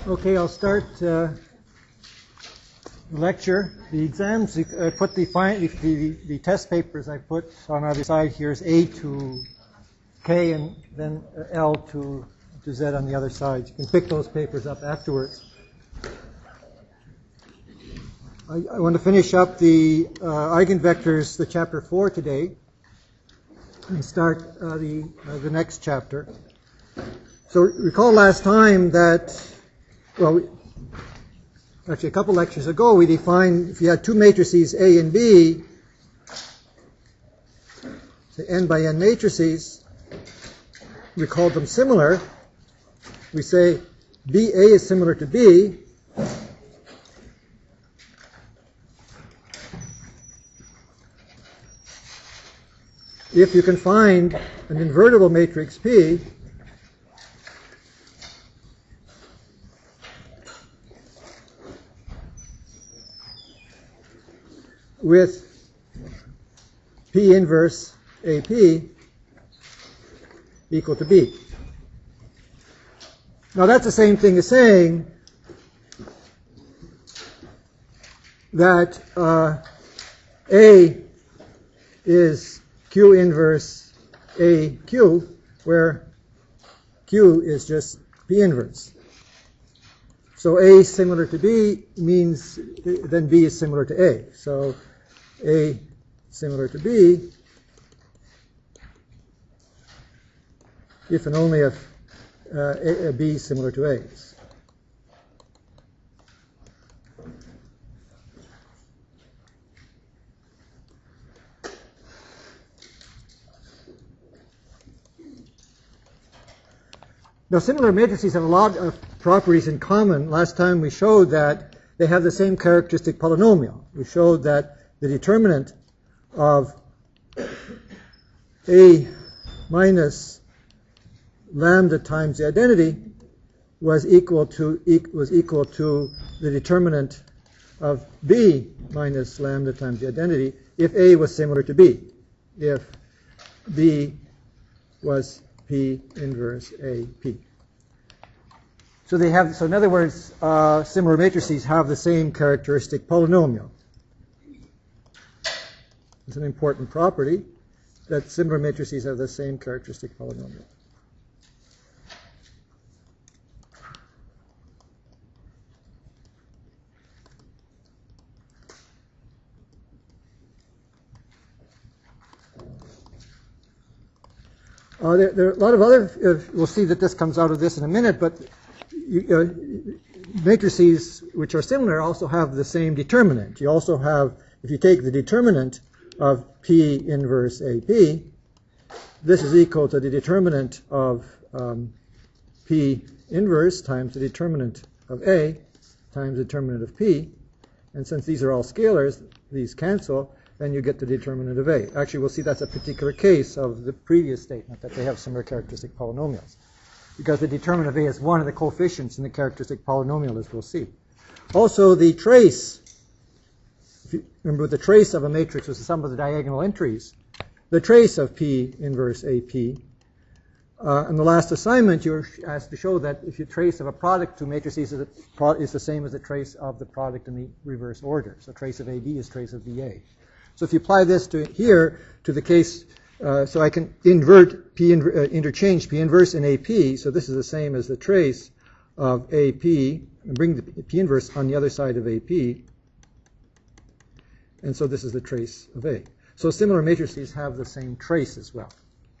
Okay, I'll start the lecture. The exams, I put the test papers I put on either side here is A to K and then L to Z on the other side. You can pick those papers up afterwards. I want to finish up the eigenvectors, the chapter 4 today, and start the next chapter. So recall last time that, actually a couple lectures ago, we defined if you had two matrices A and B, say n by n matrices, we called them similar. We say BA is similar to B, if you can find an invertible matrix P with P inverse AP equal to B. Now that's the same thing as saying that A is Q inverse AQ, where Q is just P inverse. So A similar to B means then B is similar to A. So A similar to B if and only if B is similar to A's. Now, similar matrices have a lot of properties in common. Last time we showed that they have the same characteristic polynomial. We showed that the determinant of A minus lambda times the identity was equal to the determinant of B minus lambda times the identity if A was similar to B, if B was P inverse AP. So in other words, similar matrices have the same characteristic polynomial. It's an important property that similar matrices have the same characteristic polynomial. There are a lot of other, we'll see that this comes out of this in a minute, but matrices which are similar also have the same determinant. You also have, if you take the determinant of P inverse AP, this is equal to the determinant of P inverse times the determinant of A times the determinant of P. And since these are all scalars, these cancel, then you get the determinant of A. Actually, we'll see that's a particular case of the previous statement, that they have similar characteristic polynomials, because the determinant of A is one of the coefficients in the characteristic polynomial, as we'll see. Also, the trace, if you remember, the trace of a matrix was the sum of the diagonal entries. The trace of P inverse AP. In the last assignment, you were asked to show that if you trace of a product to matrices is the same as the trace of the product in the reverse order. So trace of AB is trace of BA. So if you apply this to here, to the case, so I can interchange P inverse and AP, so this is the same as the trace of AP, and bring the P inverse on the other side of AP, and so this is the trace of A. So similar matrices have the same trace as well.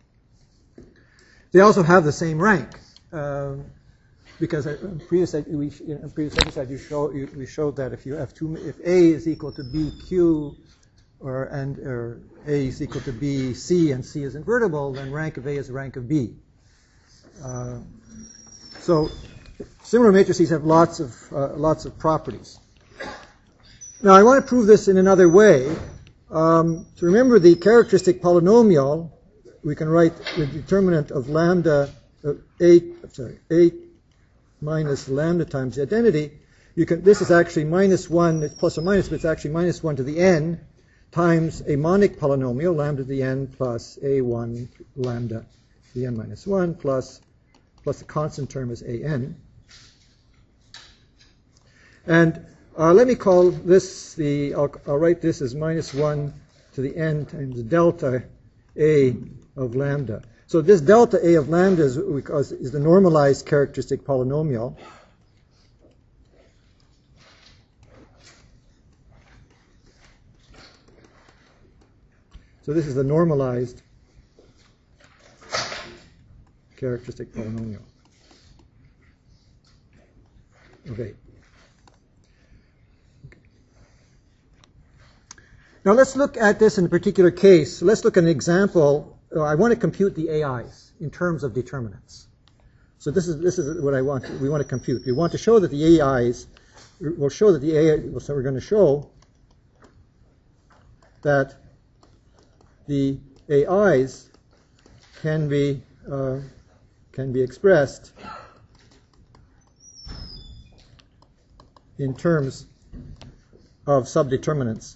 They also have the same rank, because in previous exercise we showed that if A is equal to BQ, or A is equal to BC and C is invertible, then rank of A is rank of B. So similar matrices have lots of properties. Now I want to prove this in another way. To remember the characteristic polynomial, we can write the determinant of A minus lambda times the identity. This is actually minus 1, it's plus or minus, but it's actually minus 1 to the n times a monic polynomial, lambda to the n plus a1 lambda to the n minus 1 plus the constant term is an. And let me call this I'll write this as minus 1 to the n times delta A of lambda. So this delta A of lambda is the normalized characteristic polynomial. So this is the normalized characteristic polynomial. Okay. Now let's look at this in a particular case. Let's look at an example. I want to compute the AIs in terms of determinants. So this is what we want to compute. We want to show that the AIs will show that the AI. So we're going to show that the AIs can be expressed in terms of subdeterminants.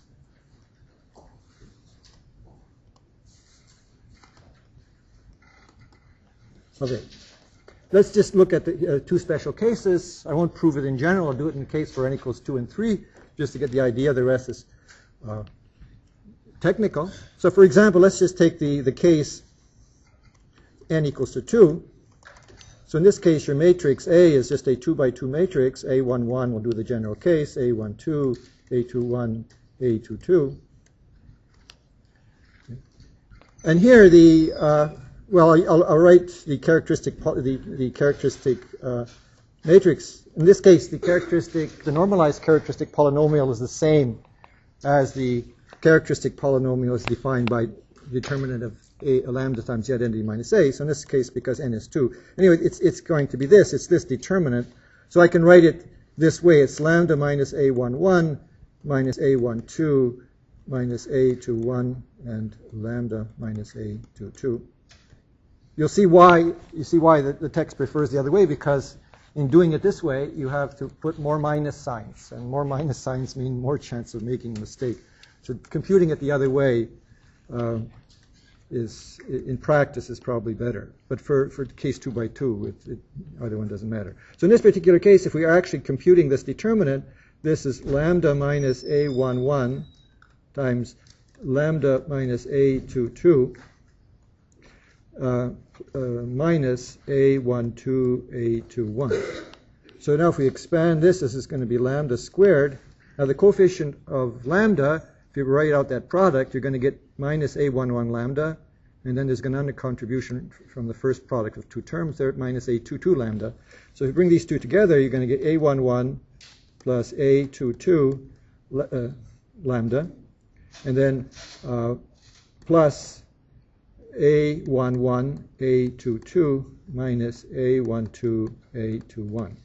Okay, let's just look at the two special cases. I won't prove it in general. I'll do it in the case for n equals 2 and 3, just to get the idea. The rest is technical. So for example, let's just take the case n equals to 2. So in this case, your matrix A is just a 2 by 2 matrix. A11 will do the general case. A12, A21, A22. And here I'll write the characteristic matrix. In this case, the normalized characteristic polynomial is the same as the characteristic polynomial as defined by determinant of a lambda times z identity minus a. So in this case, because n is 2, anyway, it's going to be this. It's this determinant. So I can write it this way. It's lambda minus a11 minus a12 minus a21 and lambda minus a22. You see why the text prefers the other way, because in doing it this way, you have to put more minus signs, and more minus signs mean more chance of making a mistake. So computing it the other way is, in practice, is probably better. But for case 2 by 2, either one doesn't matter. So in this particular case, if we are actually computing this determinant, this is lambda minus a11 times lambda minus a22 minus a12, a21. So now if we expand this is going to be lambda squared. Now the coefficient of lambda, if you write out that product, you're going to get minus a11 lambda, and then there's going to be a contribution from the first product of two terms there, minus a22 lambda. So if you bring these two together, you're going to get a11 plus a22 lambda, and then plus a11, a22 minus a12, a21.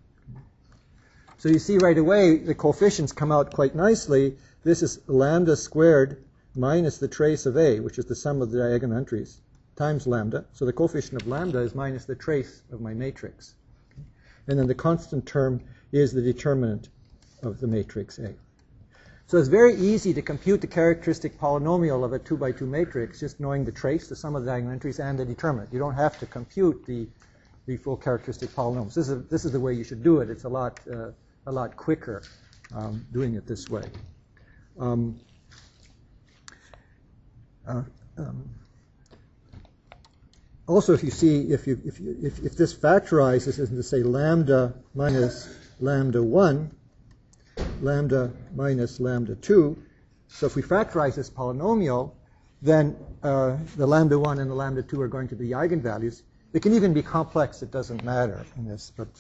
So you see right away the coefficients come out quite nicely. This is lambda squared minus the trace of a, which is the sum of the diagonal entries, times lambda. So the coefficient of lambda is minus the trace of my matrix. And then the constant term is the determinant of the matrix A. So it's very easy to compute the characteristic polynomial of a 2 by 2 matrix, just knowing the trace, the sum of the diagonal entries, and the determinant. You don't have to compute the full characteristic polynomials. This is the way you should do it. It's a lot quicker doing it this way. Also, if you see, if this factorizes into, say, lambda minus lambda 1, lambda minus lambda 2. So if we factorize this polynomial, then the lambda 1 and the lambda 2 are going to be eigenvalues. It can even be complex. It doesn't matter in this. But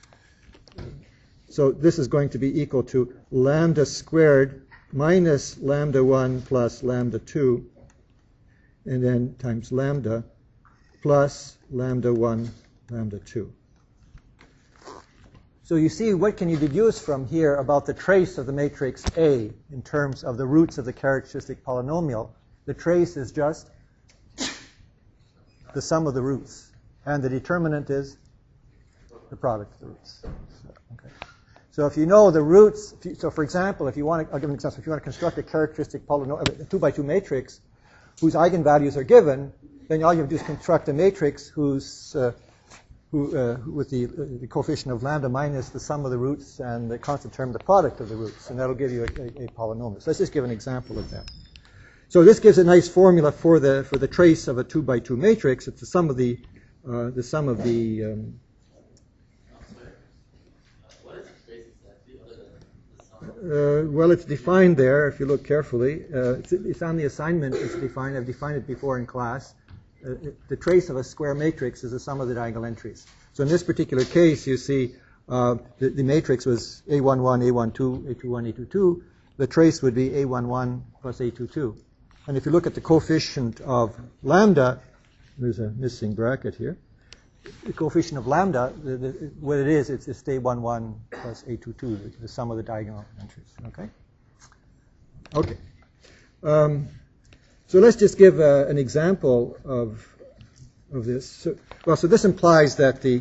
so this is going to be equal to lambda squared minus lambda 1 plus lambda 2, and then times lambda plus lambda 1, lambda 2. So you see, what can you deduce from here about the trace of the matrix A in terms of the roots of the characteristic polynomial? The trace is just the sum of the roots, and the determinant is the product of the roots. So if you know the roots, so for example, if you want to, I'll give an example. If you want to construct a characteristic polynomial, a 2 by 2 matrix whose eigenvalues are given, then all you have to do is construct a matrix whose with the coefficient of lambda minus the sum of the roots and the constant term, the product of the roots, and that'll give you a polynomial. So let's just give an example of that. So this gives a nice formula for the trace of a 2 by 2 matrix. It's the sum of the What is the trace exactly other than the sum? well, it's defined there if you look carefully. It's on the assignment. It's defined. I've defined it before in class. The trace of a square matrix is the sum of the diagonal entries. So in this particular case, you see the matrix was A11, A12, A21, A22. The trace would be A11 plus A22. And if you look at the coefficient of lambda, there's a missing bracket here. The coefficient of lambda, what it is, it's A11 plus A22, the sum of the diagonal entries. Okay? Okay. So let's just give an example of this. So this implies that the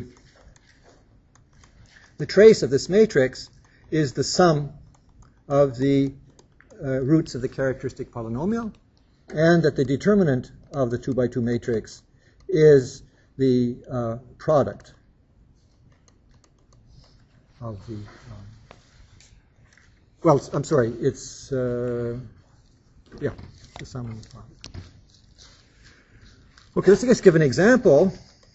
trace of this matrix is the sum of the roots of the characteristic polynomial, and that the determinant of the 2 by 2 matrix is the product of the well, I'm sorry, it's yeah, the sum of the product. Okay, let's just give an example.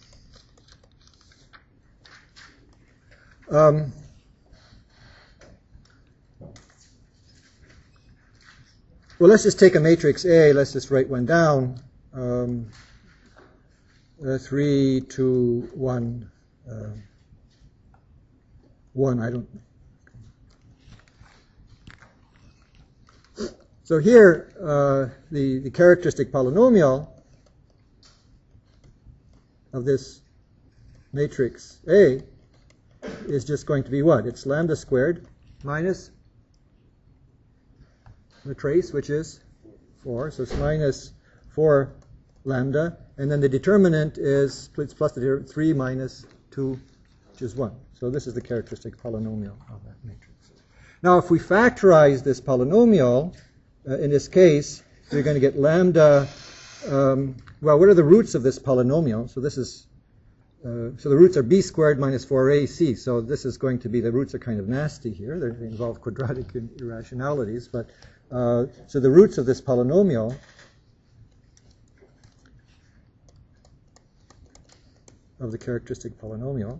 Well, let's just take a matrix A. Let's just write one down. 3, 2, 1, 1. I don't. So here, the characteristic polynomial of this matrix A is just going to be what? It's lambda squared minus the trace, which is 4. So it's minus 4 lambda. And then the determinant is it's plus the 3 minus 2, which is 1. So this is the characteristic polynomial of that matrix. Now, if we factorize this polynomial, in this case, we're going to get lambda. Well, what are the roots of this polynomial? So this is so the roots are b squared minus 4ac. So this is going to be, the roots are kind of nasty here. They involve quadratic irrationalities. But so the roots of this polynomial of the characteristic polynomial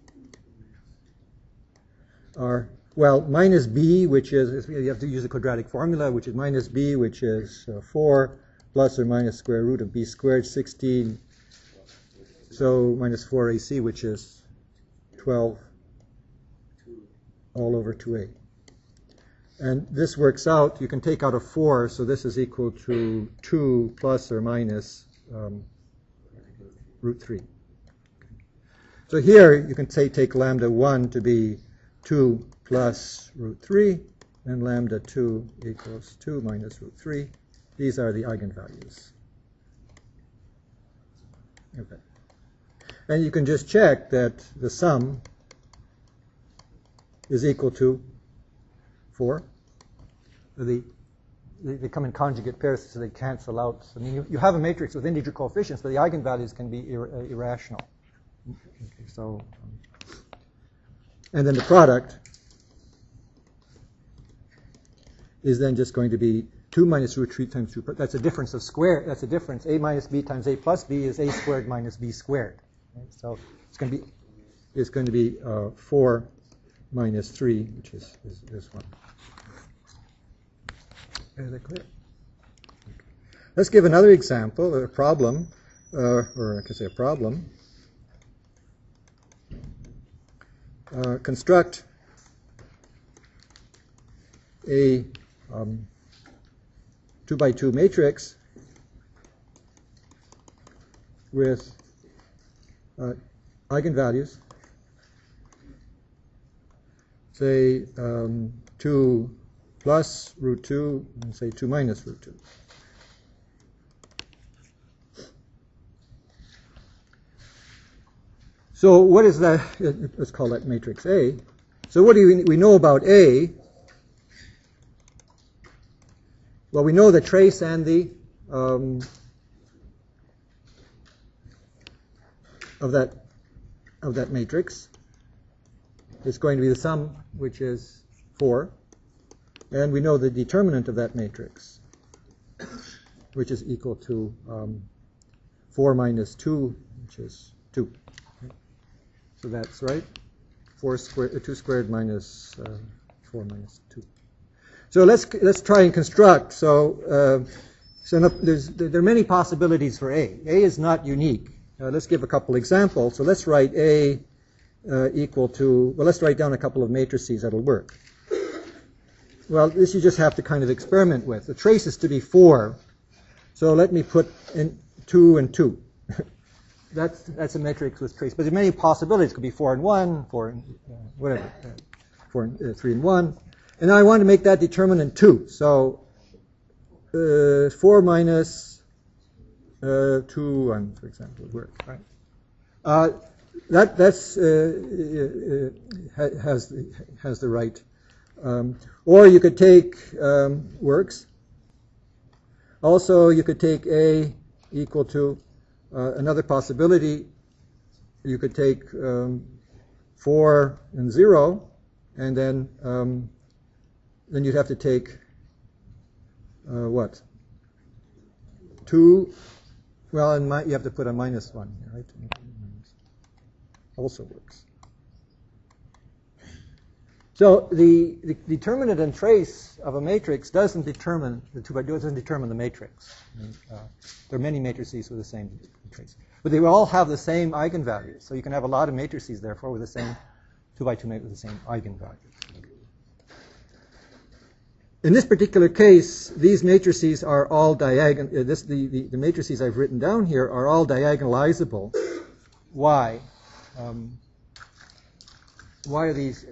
are, well, minus b, which is, you have to use a quadratic formula, which is minus b, which is 4, plus or minus square root of b squared, 16. So minus 4ac, which is 12 all over 2a. And this works out, you can take out a 4, so this is equal to 2 plus or minus root 3. So here you can say take lambda 1 to be 2 plus root 3, and lambda 2 equals 2 minus root 3. These are the eigenvalues. Okay. And you can just check that the sum is equal to 4. They come in conjugate pairs, so they cancel out. I mean, you have a matrix with integer coefficients, but the eigenvalues can be irrational. Okay, so, and then the product is then just going to be 2 minus root 3 times 2. That's a difference of square. That's a difference. A minus b times a plus b is a squared minus b squared. Right? So it's going to be 4 minus 3, which is this one. Is that clear? Let's give another example, a problem, or I could say a problem. Construct a 2 by 2 matrix with eigenvalues, say 2 plus root 2, and say 2 minus root 2. So what is that? Let's call that matrix A. So what do we know about A? Well, we know the trace and the of that of that matrix is going to be the sum, which is 4. And we know the determinant of that matrix, which is equal to 4 minus 2, which is 2. Okay. So that's right. 2 squared minus 4 minus 2. So let's try and construct. So there are many possibilities for A. A is not unique. Let's give a couple examples. So let's write A equal to, well, let's write down a couple of matrices that'll work. Well, this you just have to kind of experiment with. The trace is to be 4. So let me put in 2 and 2. That's a matrix with trace. But there are many possibilities. It could be 4 and 1, 4 and whatever, 4 and 3 and 1. And now I want to make that determinant 2. So 4 minus 2, 1, for example, would work. Right? That's has the right. Or you could take works. Also, you could take A equal to another possibility. You could take 4 and 0, and then you'd have to take what? 2. Well, and you have to put a minus 1 here, right? Also works. So the determinant and trace of a matrix doesn't determine the matrix. There are many matrices with the same trace, but they will all have the same eigenvalues. So you can have a lot of matrices, therefore, with the same 2x2 matrix with the same eigenvalues. In this particular case, these matrices are all diagonal. The matrices I've written down here are all diagonalizable. Why? Why are these?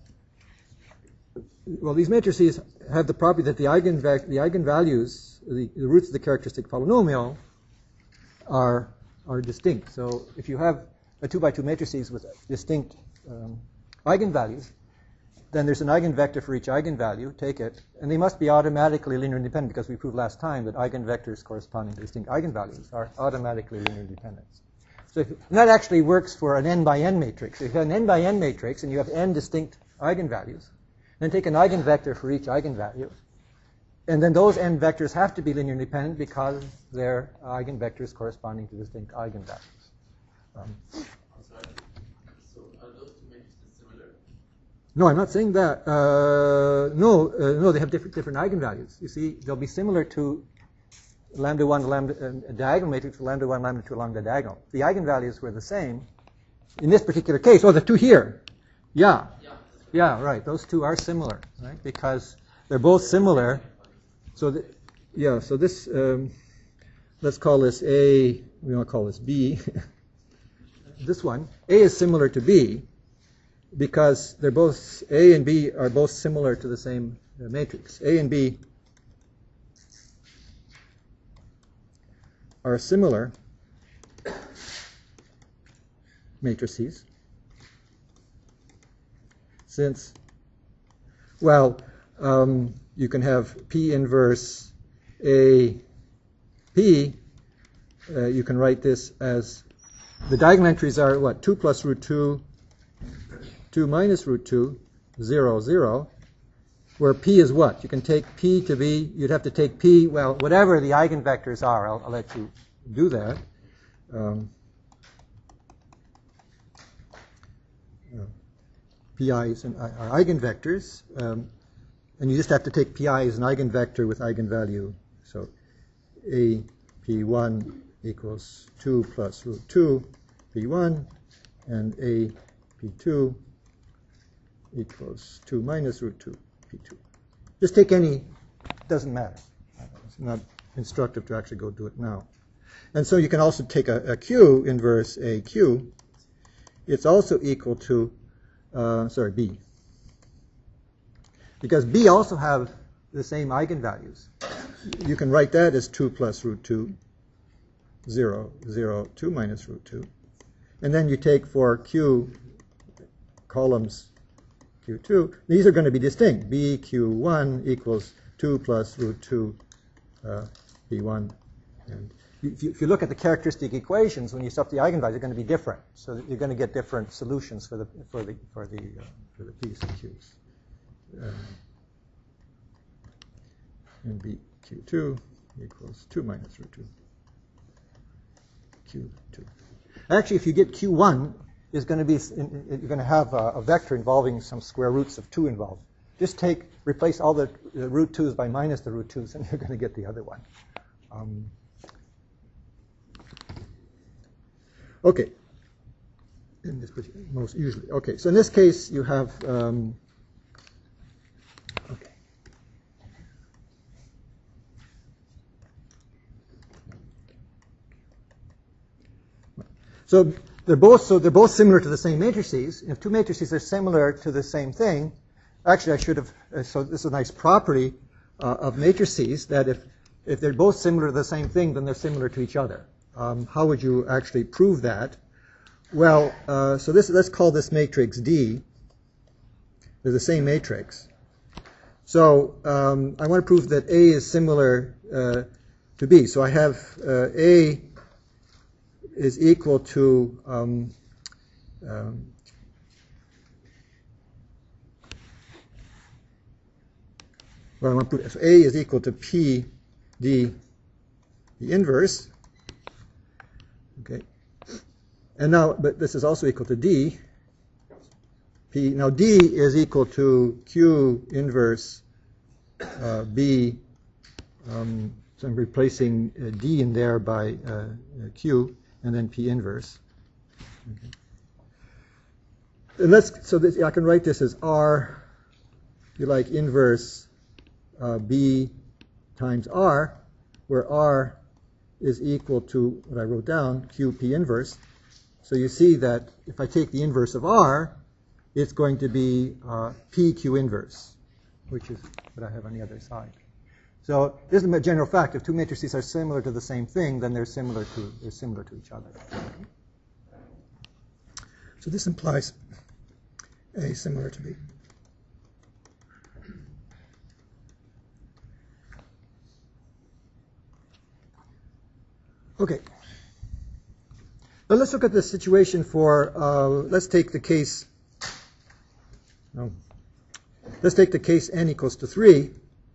Well, these matrices have the property that the eigenvalues, the roots of the characteristic polynomial, are distinct. So if you have a 2x2 matrices with distinct eigenvalues, then there's an eigenvector for each eigenvalue. Take it, and they must be automatically linear independent, because we proved last time that eigenvectors corresponding to distinct eigenvalues are automatically linear dependent. So and that actually works for an n by n matrix. If you have an n by n matrix and you have n distinct eigenvalues, then take an eigenvector for each eigenvalue. And then those n vectors have to be linear independent because they're eigenvectors corresponding to distinct eigenvalues. So are those two matrices similar? No, I'm not saying that. No, they have different eigenvalues. You see, they'll be similar to lambda 1 a diagonal matrix, lambda 1, lambda 2 along the diagonal. The eigenvalues were the same in this particular case. Oh, the two here. Yeah. Yeah, right. Those two are similar, right? Because they're both similar. So, so this, let's call this A, we want to call this B. This one, A is similar to B because they're both, A and B are both similar to the same matrix. A and B are similar matrices. Since, well, you can have P inverse A P. You can write this as the diagonal entries are what? 2 plus root 2, 2 minus root 2, 0, 0. Where P is what? You can take P to be, you'd have to take P, well, whatever the eigenvectors are. I'll let you do that. PI's are eigenvectors, and you just have to take PI as an eigenvector with eigenvalue. So A P1 equals 2 plus root 2 P1, and A P2 equals 2 minus root 2 P2. Just take any, doesn't matter. It's not instructive to actually go do it now. And so you can also take a Q inverse AQ. It's also equal to B. Because B also have the same eigenvalues. You can write that as 2 plus root 2, 0, 0, 2 minus root 2. And then you take for Q columns Q2. These are going to be distinct. BQ1 equals 2 plus root 2 B1. And if you look at the characteristic equations, when you stuff the eigenvalues, they're going to be different. So that you're going to get different solutions for the P's and Q's. And BQ2 equals 2 minus root 2 Q2. Actually, if you get Q1, is going to be you're going to have a vector involving some square roots of 2 involved. Just replace all the root 2's by minus the root 2's, and you're going to get the other one. Okay. In this most usually. Okay. So in this case, you have. Okay. So they're both similar to the same matrices. If two matrices are similar to the same thing, actually I should have. So this is a nice property of matrices that if they're both similar to the same thing, then they're similar to each other. How would you actually prove that? Well, so let's call this matrix D. They're the same matrix. So I want to prove that A is similar to B. So I have A is equal to well, I want to prove so A is equal to P D the inverse. Okay, and now, but this is also equal to D. P now D is equal to Q inverse B. So I'm replacing D in there by Q, and then P inverse. Okay. And I can write this as R, if you like, inverse B times R, where R is equal to what I wrote down, QP inverse. So you see that if I take the inverse of R, it's going to be PQ inverse, which is what I have on the other side. So this is a general fact. If two matrices are similar to the same thing, then they're similar to each other. So this implies A similar to B. Okay. Now let's look at the situation for, let's take the case n equals to 3.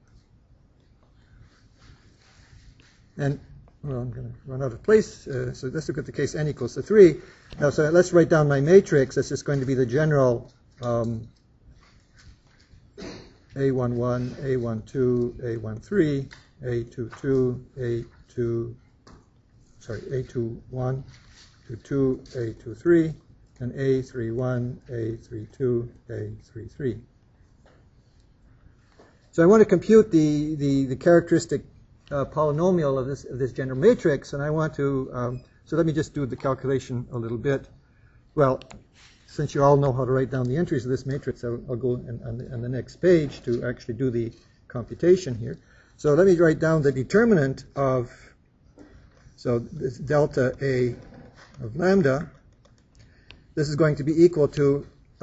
And, well, I'm going to run out of place, so let's look at the case n equals to 3. Now, so let's write down my matrix. That's just going to be the general A11, A12, A13, A22, A21, A22, A23, and A31, A32, A33. So I want to compute the characteristic polynomial of this general matrix, and I want to, so let me just do the calculation a little bit. Well, since you all know how to write down the entries of this matrix, I'll go on the next page to actually do the computation here. So let me write down the determinant of, so this delta A of lambda. This is going to be equal to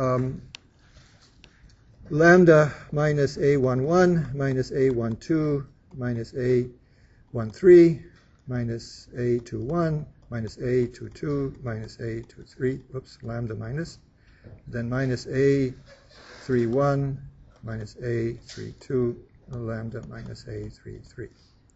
lambda minus A11 minus A12 minus A13 minus A21 minus A22 minus A23, oops, lambda minus, then minus A31 minus A32, lambda minus A33.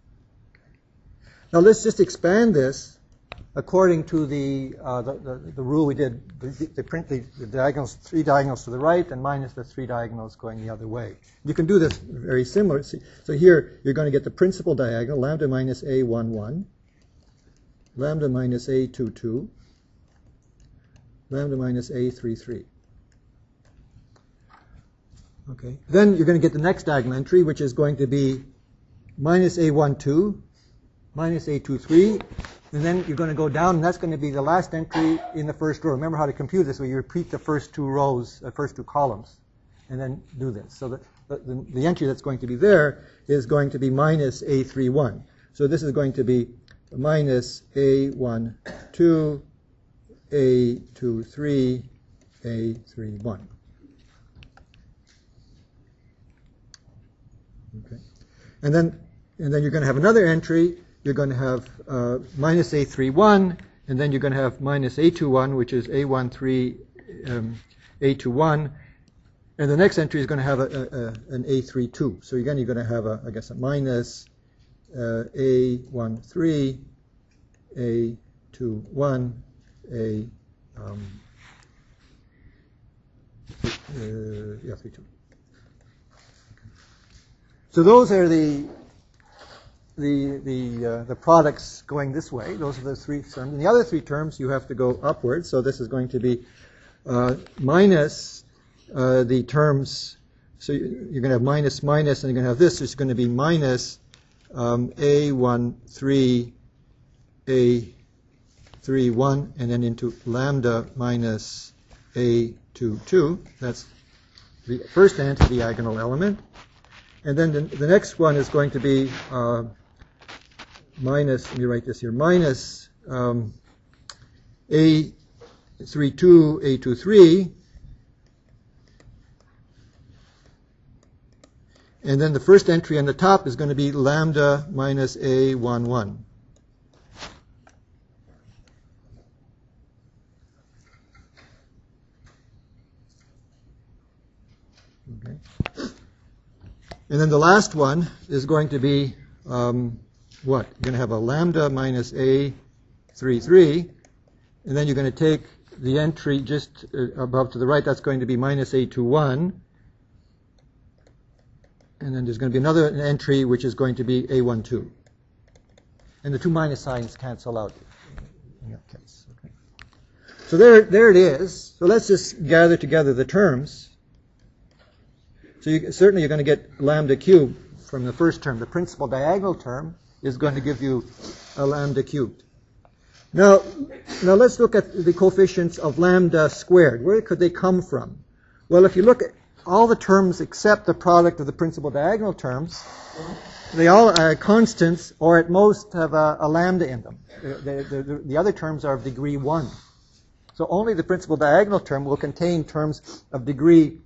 Now let's just expand this according to the rule we did. They print the diagonals, 3 diagonals to the right, and minus the 3 diagonals going the other way. You can do this very similar. So here you're going to get the principal diagonal, lambda minus A11, lambda minus A22, lambda minus A33. Okay. Then you're going to get the next diagonal entry, which is going to be minus A12, minus A23, and then you're going to go down, and that's going to be the last entry in the first row. Remember how to compute this, where you repeat the first 2 rows, the first 2 columns, and then do this. So the entry that's going to be there is going to be minus A31. So this is going to be minus A12, A23, A31. Okay. And then you're going to have another entry, you're going to have minus A31, and then you're going to have minus A21, which is A13, A21, and the next entry is going to have an A32. So again, you're going to have, I guess, a minus A13, A21, A32. So those are the products going this way. Those are the three terms. And the other three terms, you have to go upwards. So this is going to be minus the terms. So you're going to have minus, minus, and you're going to have this. It's going to be minus A13, A31, and then into lambda minus A22. That's the first anti-diagonal element. And then the next one is going to be minus, let me write this here, minus A32, A23. And then the first entry on the top is going to be lambda minus A11. Okay. And then the last one is going to be what? You're going to have a lambda minus A33, and then you're going to take the entry just above to the right. That's going to be minus A21, and then there's going to be another entry which is going to be A12. And the two minus signs cancel out in that case. Okay. So there it is. So let's just gather together the terms. So certainly you're going to get lambda cubed from the first term. The principal diagonal term is going to give you a lambda cubed. Now let's look at the coefficients of lambda squared. Where could they come from? Well, if you look at all the terms except the product of the principal diagonal terms, they all are constants or at most have a lambda in them. The other terms are of degree 1. So only the principal diagonal term will contain terms of degree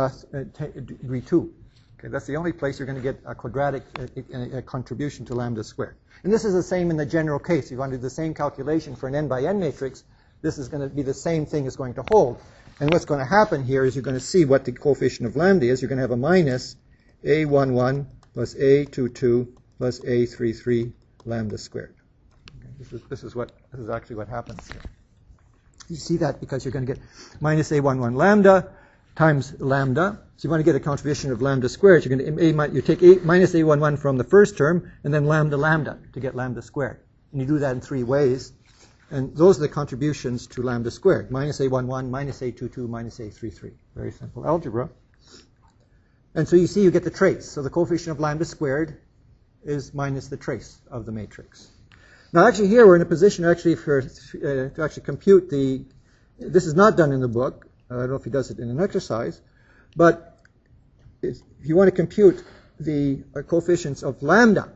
2. Okay, that's the only place you're going to get a quadratic contribution to lambda squared. And this is the same in the general case. If you want to do the same calculation for an n by n matrix, this is going to be the same thing is going to hold. And what's going to happen here is you're going to see what the coefficient of lambda is. You're going to have a minus A11 plus A22 plus A33 lambda squared. Okay, this is actually what happens here. You see that because you're going to get minus A11 lambda times lambda. So you want to get a contribution of lambda squared. You're going to you take minus A11 from the first term and then lambda to get lambda squared. And you do that in three ways. And those are the contributions to lambda squared. Minus A11, minus A22, minus A33. Very simple algebra. And so you see you get the trace. So the coefficient of lambda squared is minus the trace of the matrix. Now actually here we're in a position actually to actually compute the, this is not done in the book. I don't know if he does it in an exercise, but if you want to compute the coefficients of lambda,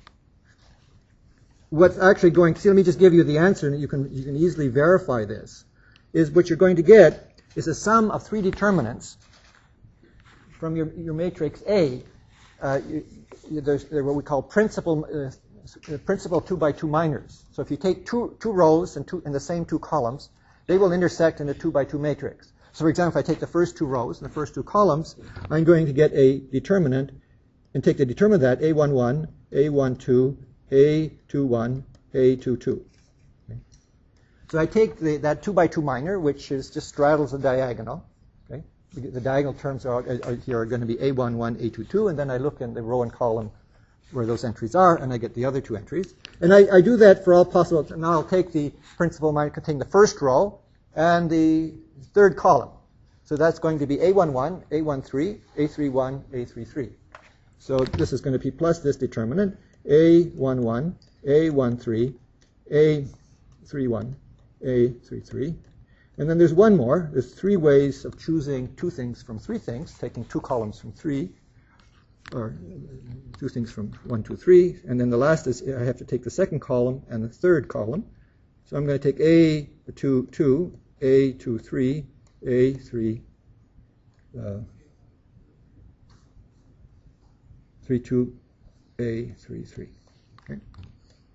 what's actually going to, let me just give you the answer and you can easily verify this, is what you're going to get is a sum of three determinants from your matrix A. There's what we call principal 2x2 minors. So if you take two rows and in the same two columns, they will intersect in a 2x2 matrix. So for example, if I take the first two rows and the first two columns, I'm going to get a determinant and take the determinant of that, A11, A12, A21, A22. Okay. So I take that 2x2 minor, which just straddles the diagonal. Okay. The diagonal terms here are going to be A11, A22, and then I look in the row and column where those entries are, and I get the other two entries. And I do that for all possible. Now I'll take the principal minor containing the first row and the third column. So that's going to be A11, A13, A31, A33. So this is going to be plus this determinant, A11, A13, A31, A33. And then there's one more. There's three ways of choosing two things from three things, taking two columns from three, or two things from 1, 2, 3. And then the last is I have to take the second column and the third column. So I'm going to take A22, A23, A3, 32, A33. Okay.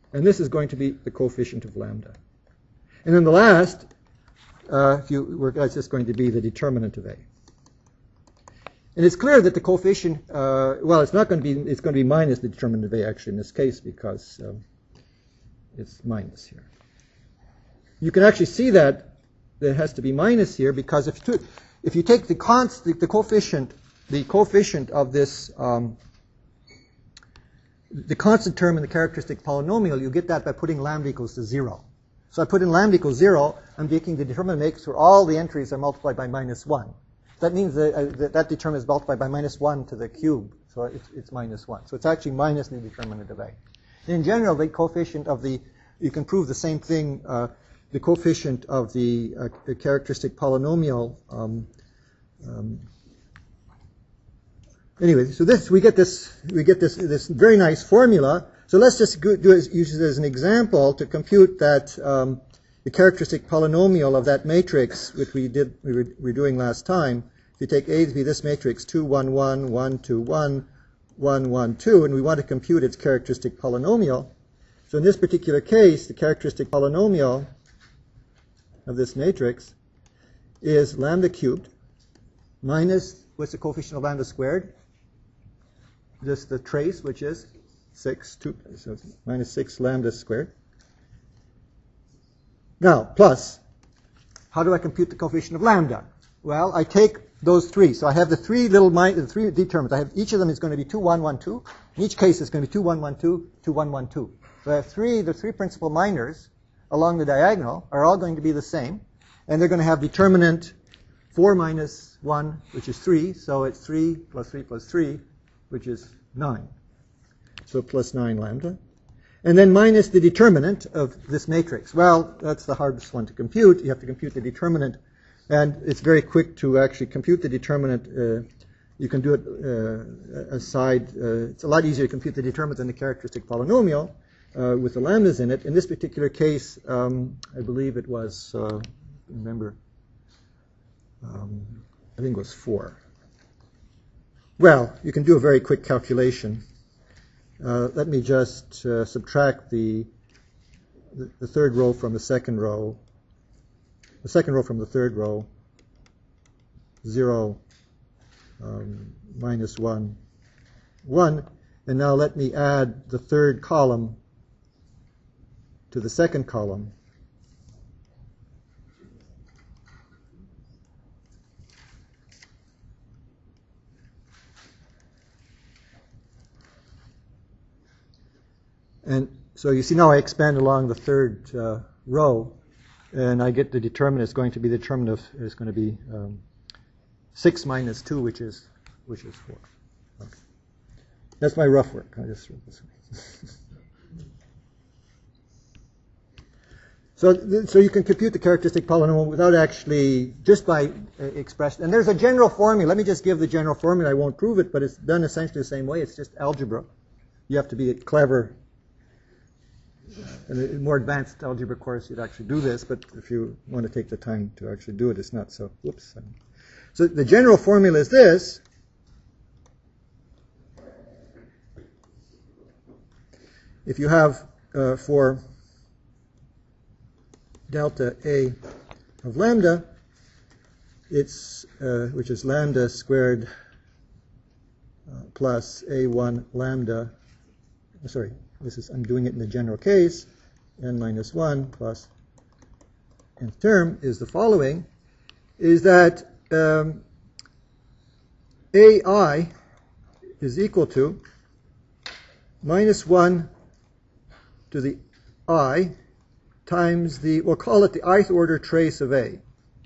And this is going to be the coefficient of lambda. And then the last, that's just going to be the determinant of A. And it's clear that the coefficient, it's not going to be, it's going to be minus the determinant of A actually in this case because it's minus here. You can actually see that it has to be minus here because if you take the coefficient of this, the constant term in the characteristic polynomial, you get that by putting lambda equals to 0. So I put in lambda equals 0, I'm taking the determinant of x where all the entries are multiplied by minus 1. That means that determinant is multiplied by minus 1 to the cube, so it's minus 1. So it's actually minus the determinant of A. In general, the coefficient of you can prove the same thing, the coefficient of the characteristic polynomial. Anyway, so we get this very nice formula. So let's just use it as an example to compute that the characteristic polynomial of that matrix, which we were doing last time. If you take A to be this matrix 2, 1, 1, 1, 2, 1, 1, 1, 2, and we want to compute its characteristic polynomial. So in this particular case, the characteristic polynomial of this matrix is lambda cubed minus, what's the coefficient of lambda squared? Just the trace, which is 6, so minus 6 lambda squared. Now, plus, how do I compute the coefficient of lambda? Well, I take those three. So I have the three determinants. Each of them is going to be 2, 1, 1, 2. In each case, it's going to be 2, 1, 1, 2, 2, 1, 1, 2. So I have the three principal minors along the diagonal are all going to be the same. And they're going to have determinant 4 minus 1, which is 3. So it's 3 plus 3 plus 3, which is 9. So plus 9 lambda. And then minus the determinant of this matrix. Well, that's the hardest one to compute. You have to compute the determinant. And it's very quick to actually compute the determinant. You can do it aside. It's a lot easier to compute the determinant than the characteristic polynomial with the lambdas in it. In this particular case, I believe it was, I think it was 4. Well, you can do a very quick calculation. Let me just subtract the third row from the second row. The second row from the third row, 0, minus 1, 1. And now let me add the third column to the second column. And so you see now I expand along the third row. And I get the determinant is going to be the determinant is going to be 6 minus 2, which is 4. Okay. That's my rough work. I just wrote this way. So you can compute the characteristic polynomial without actually just by expression. And there's a general formula. Let me just give the general formula. I won't prove it, but it's done essentially the same way. It's just algebra. You have to be clever. In a more advanced algebra course, you'd actually do this, but if you want to take the time to actually do it, it's not so. Whoops. So the general formula is this. If you have for delta A of lambda, it's which is lambda squared plus A1 lambda. Sorry. I'm doing it in the general case, n minus 1 plus nth term is the following, is that AI is equal to minus 1 to the I times we'll call it the ith order trace of A.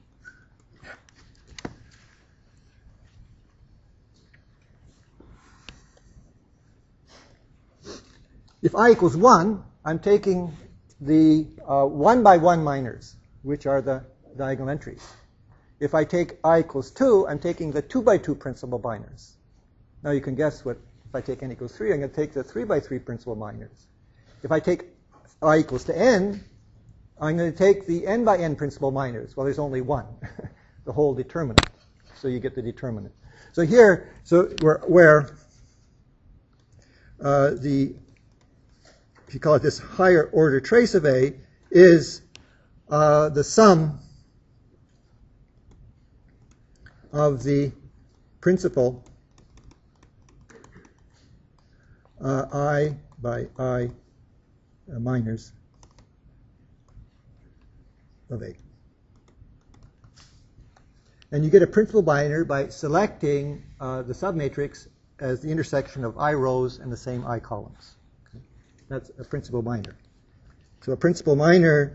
If I equals 1, I'm taking the 1 by 1 minors, which are the diagonal entries. If I take I equals 2, I'm taking the 2 by 2 principal minors. Now you can guess what, if I take n equals 3, I'm going to take the 3 by 3 principal minors. If I take I equals to n, I'm going to take the n by n principal minors. Well, there's only one, the whole determinant. So you get the determinant. So here, where the if you call it this higher order trace of A, is the sum of the principal I by I minors of A. And you get a principal minor by selecting the submatrix as the intersection of I rows and the same I columns. Okay? That's a principal minor. So a principal minor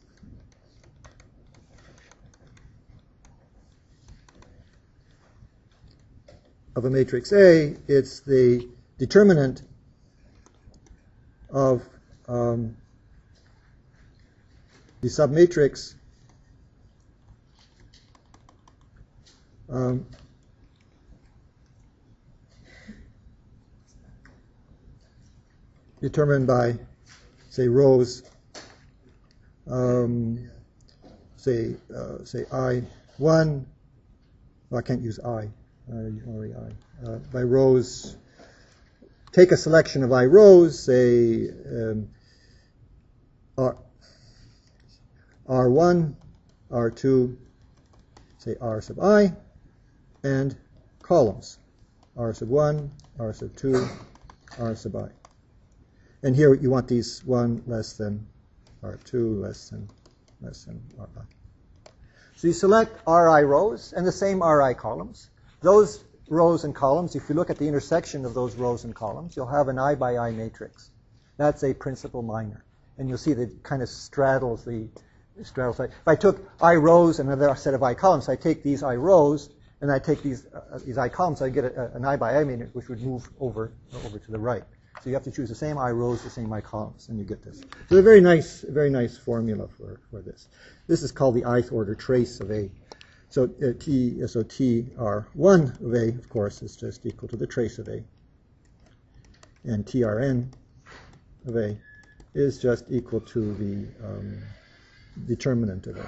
of a matrix A, it's the determinant of the submatrix determined by, say, rows, say I1. Well, I can't use I. Only I. By rows, take a selection of I rows, say R1, R2, say R sub I, and columns, R sub 1, R sub 2, R sub I. And here you want these 1 less than R2 less than Ri. So you select Ri rows and the same Ri columns. Those rows and columns, if you look at the intersection of those rows and columns, you'll have an I by I matrix. That's a principal minor. And you'll see that it kind of straddles. If I took I rows and another set of I columns, I take these I rows and I take these I columns, I get an I by I matrix which would move over to the right. So you have to choose the same I rows, the same I columns, and you get this. So a very nice formula for this. This is called the ith order trace of A. So TR1 of A, of course, is just equal to the trace of A. And TRN of A is just equal to the determinant of A.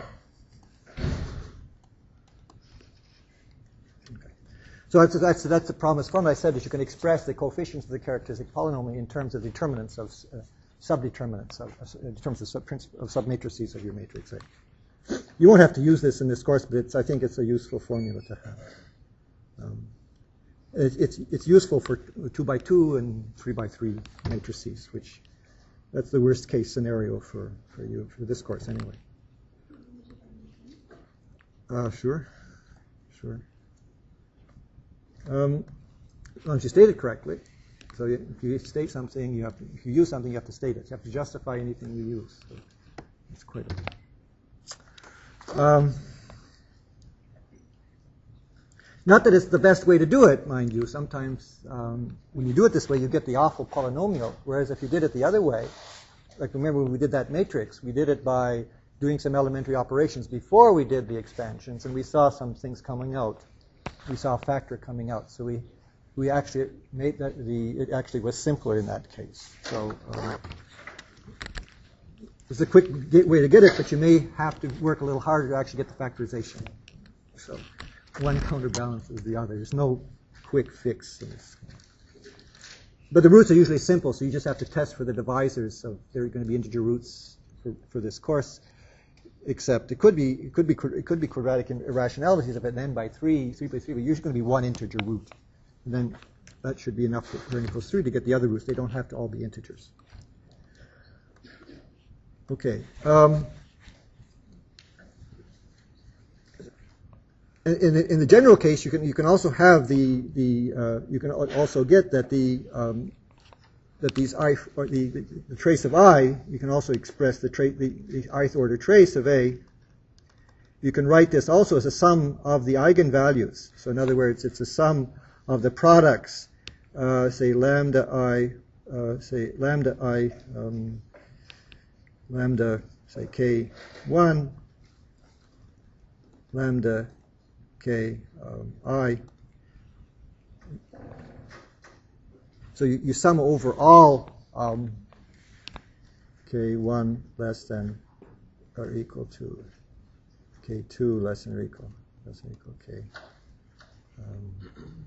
Okay. So that's the promised formula. I said that you can express the coefficients of the characteristic polynomial in terms of determinants of subdeterminants, in terms of submatrices of your matrix A. You won't have to use this in this course, but I think it's a useful formula to have. It's useful for 2x2 and 3x3 matrices, which that's the worst case scenario for you for this course anyway. Sure. As long as you state it correctly. So if you state something, if you use something, you have to state it. You have to justify anything you use. So it's quite a not that it's the best way to do it, mind you. Sometimes when you do it this way, you get the awful polynomial. Whereas if you did it the other way, like remember when we did that matrix, we did it by doing some elementary operations before we did the expansions, and we saw some things coming out. We saw a factor coming out. So we actually made that it actually was simpler in that case. So it's a quick way to get it, but you may have to work a little harder to actually get the factorization. So one counterbalances the other. There's no quick fix in this. But the roots are usually simple, so you just have to test for the divisors. So there are going to be integer roots for this course. Except it could be quadratic irrationalities of an n by 3 by 3, but usually going to be one integer root. And then that should be enough for n equals 3 to get the other roots. They don't have to all be integers. Okay. In the general case, you can also have you can also get that that these I or the trace of I, you can also express the ith order trace of A. You can write this also as a sum of the eigenvalues. So in other words, it's a sum of the products, say lambda I, say K1, lambda K I. So you sum over all K1 less than or equal to K2 less than or equal K.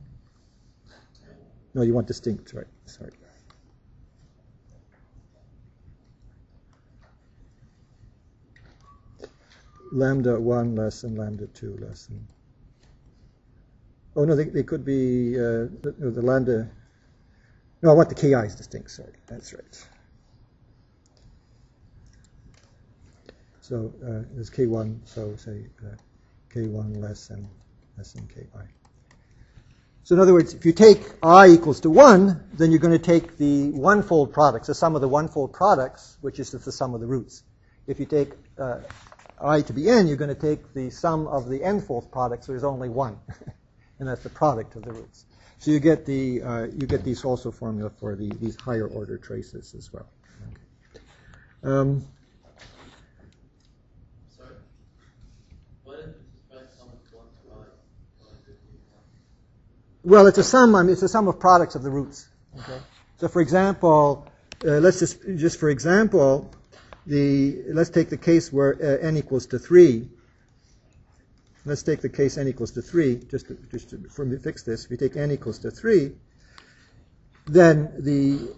No, you want distinct, right? Sorry. lambda 1 less than lambda 2 less than. Oh, no, they could be the lambda. No, I want the ki's distinct, sorry. That's right. So there's k1, so say k1 less than ki. So in other words, if you take I equals to 1, then you're going to take the one-fold products, the sum of the one-fold products, which is the sum of the roots. If you take I to be n, you're going to take the sum of the n-fold products, so there's only one, and that's the product of the roots. So you get these also formula for these higher order traces as well. Okay. Sorry? What is the respect sum of 1 to I? Well, it's a sum. It's a sum of products of the roots. Okay. So, for example, let's just for example, let's take the case where n equals to 3. Let's take the case n equals to 3. Just to fix this, if you take n equals to 3, then the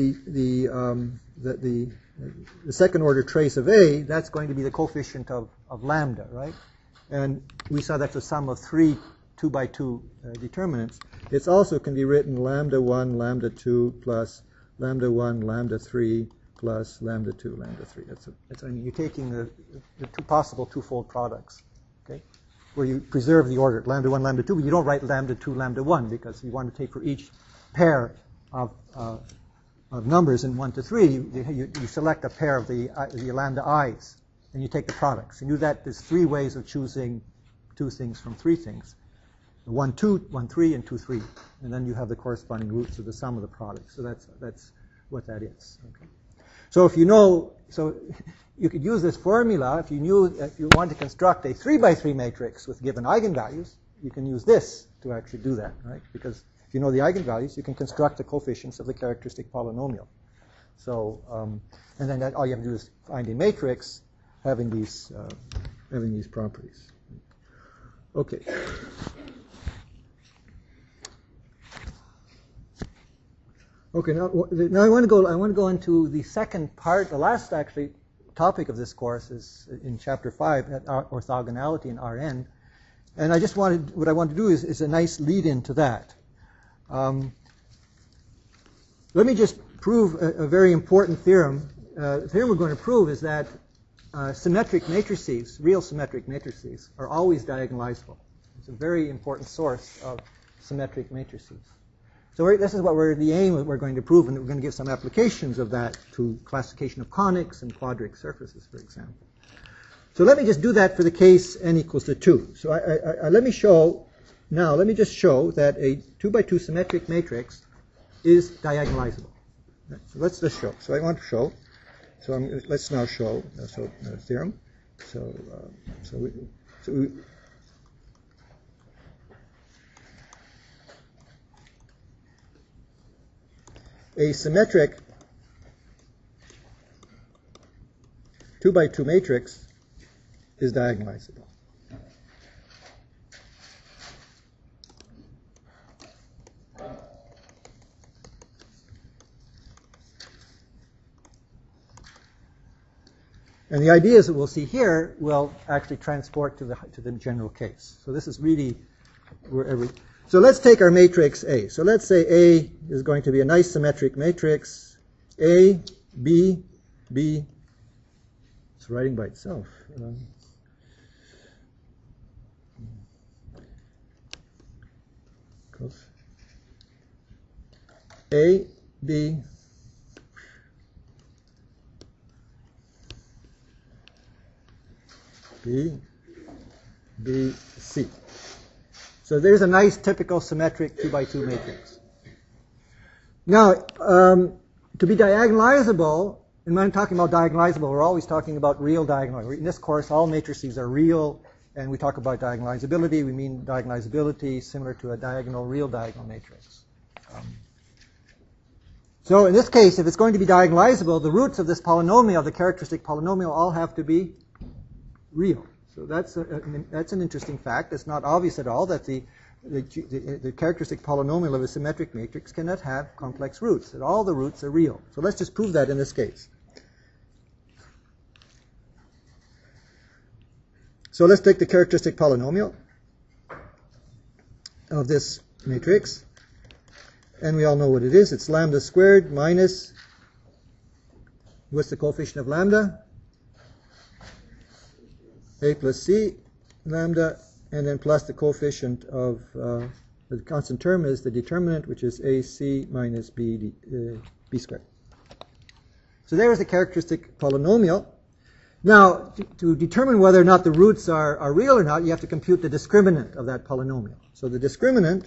second order trace of A, that's going to be the coefficient of lambda, right? And we saw that's a sum of 3 2-by-2 determinants. It also can be written lambda 1, lambda 2 plus lambda 1, lambda 3 plus lambda 2, lambda 3. I mean, you're taking the two possible two-fold products, okay, where you preserve the order, lambda 1, lambda 2, but you don't write lambda 2, lambda 1, because you want to take for each pair of numbers in 1 to 3, you select a pair of the lambda i's, and you take the products. And do that, there's 3 ways of choosing 2 things from 3 things. 1, 2, 1, 3, and 2, 3. And then you have the corresponding roots of the sum of the products. So that's what that is. Okay. So if you know, so you could use this formula if you want to construct a 3-by-3 matrix with given eigenvalues, you can use this to actually do that, right? Because if you know the eigenvalues, you can construct the coefficients of the characteristic polynomial. So, and then all you have to do is find a matrix having these properties. Okay. Okay. Now I want to go into the second part. The last actually topic of this course is in chapter 5, orthogonality in Rn, and what I want to do is a nice lead-in to that. Let me just prove a very important theorem. The theorem we're going to prove is that symmetric matrices, real symmetric matrices, are always diagonalizable. It's a very important source of symmetric matrices. So this is the aim we're going to prove, and we're going to give some applications of that to classification of conics and quadric surfaces, for example. So let me just do that for the case n equals to 2. So let me just show that a 2-by-2 symmetric matrix is diagonalizable. So let's just show. So I want to show. So let's now show the theorem. A symmetric 2-by-2 matrix is diagonalizable. And the ideas that we'll see here will actually transport to the general case. So this is really wherever. So let's take our matrix A. So let's say A is going to be a nice symmetric matrix. A, B, B. It's writing by itself. A, B, B, B, C. So there's a nice typical symmetric 2-by-2 matrix. Now, to be diagonalizable, and when I'm talking about diagonalizable, we're always talking about real diagonalizability. In this course, all matrices are real, and we talk about diagonalizability. We mean diagonalizability similar to a diagonal, real diagonal matrix. So in this case, if it's going to be diagonalizable, the roots of this polynomial, the characteristic polynomial, all have to be real. So that's an interesting fact. It's not obvious at all that the characteristic polynomial of a symmetric matrix cannot have complex roots, that all the roots are real. So let's just prove that in this case. So let's take the characteristic polynomial of this matrix. And we all know what it is. It's lambda squared minus, what's the coefficient of lambda? A plus c lambda, and then plus the coefficient of the constant term is the determinant, which is ac minus b squared. So there is the characteristic polynomial. Now, to determine whether or not the roots are real or not, you have to compute the discriminant of that polynomial. So the discriminant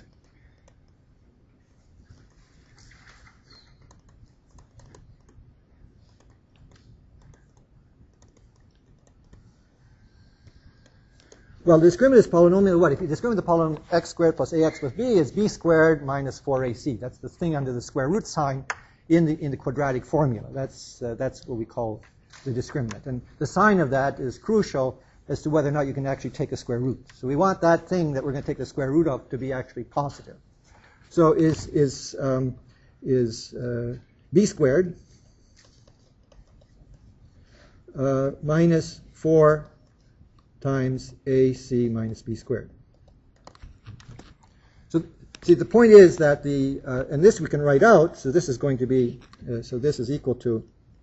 well, the discriminant is polynomial what? If you discriminate the polynomial x squared plus ax plus b is b squared minus 4ac. That's the thing under the square root sign in the quadratic formula. That's what we call the discriminant. And the sign of that is crucial as to whether or not you can actually take a square root. So we want that thing that we're going to take the square root of to be actually positive. So is b squared minus 4 times ac minus b squared. So see, the point is that and this we can write out, so this is going to be, so this is equal to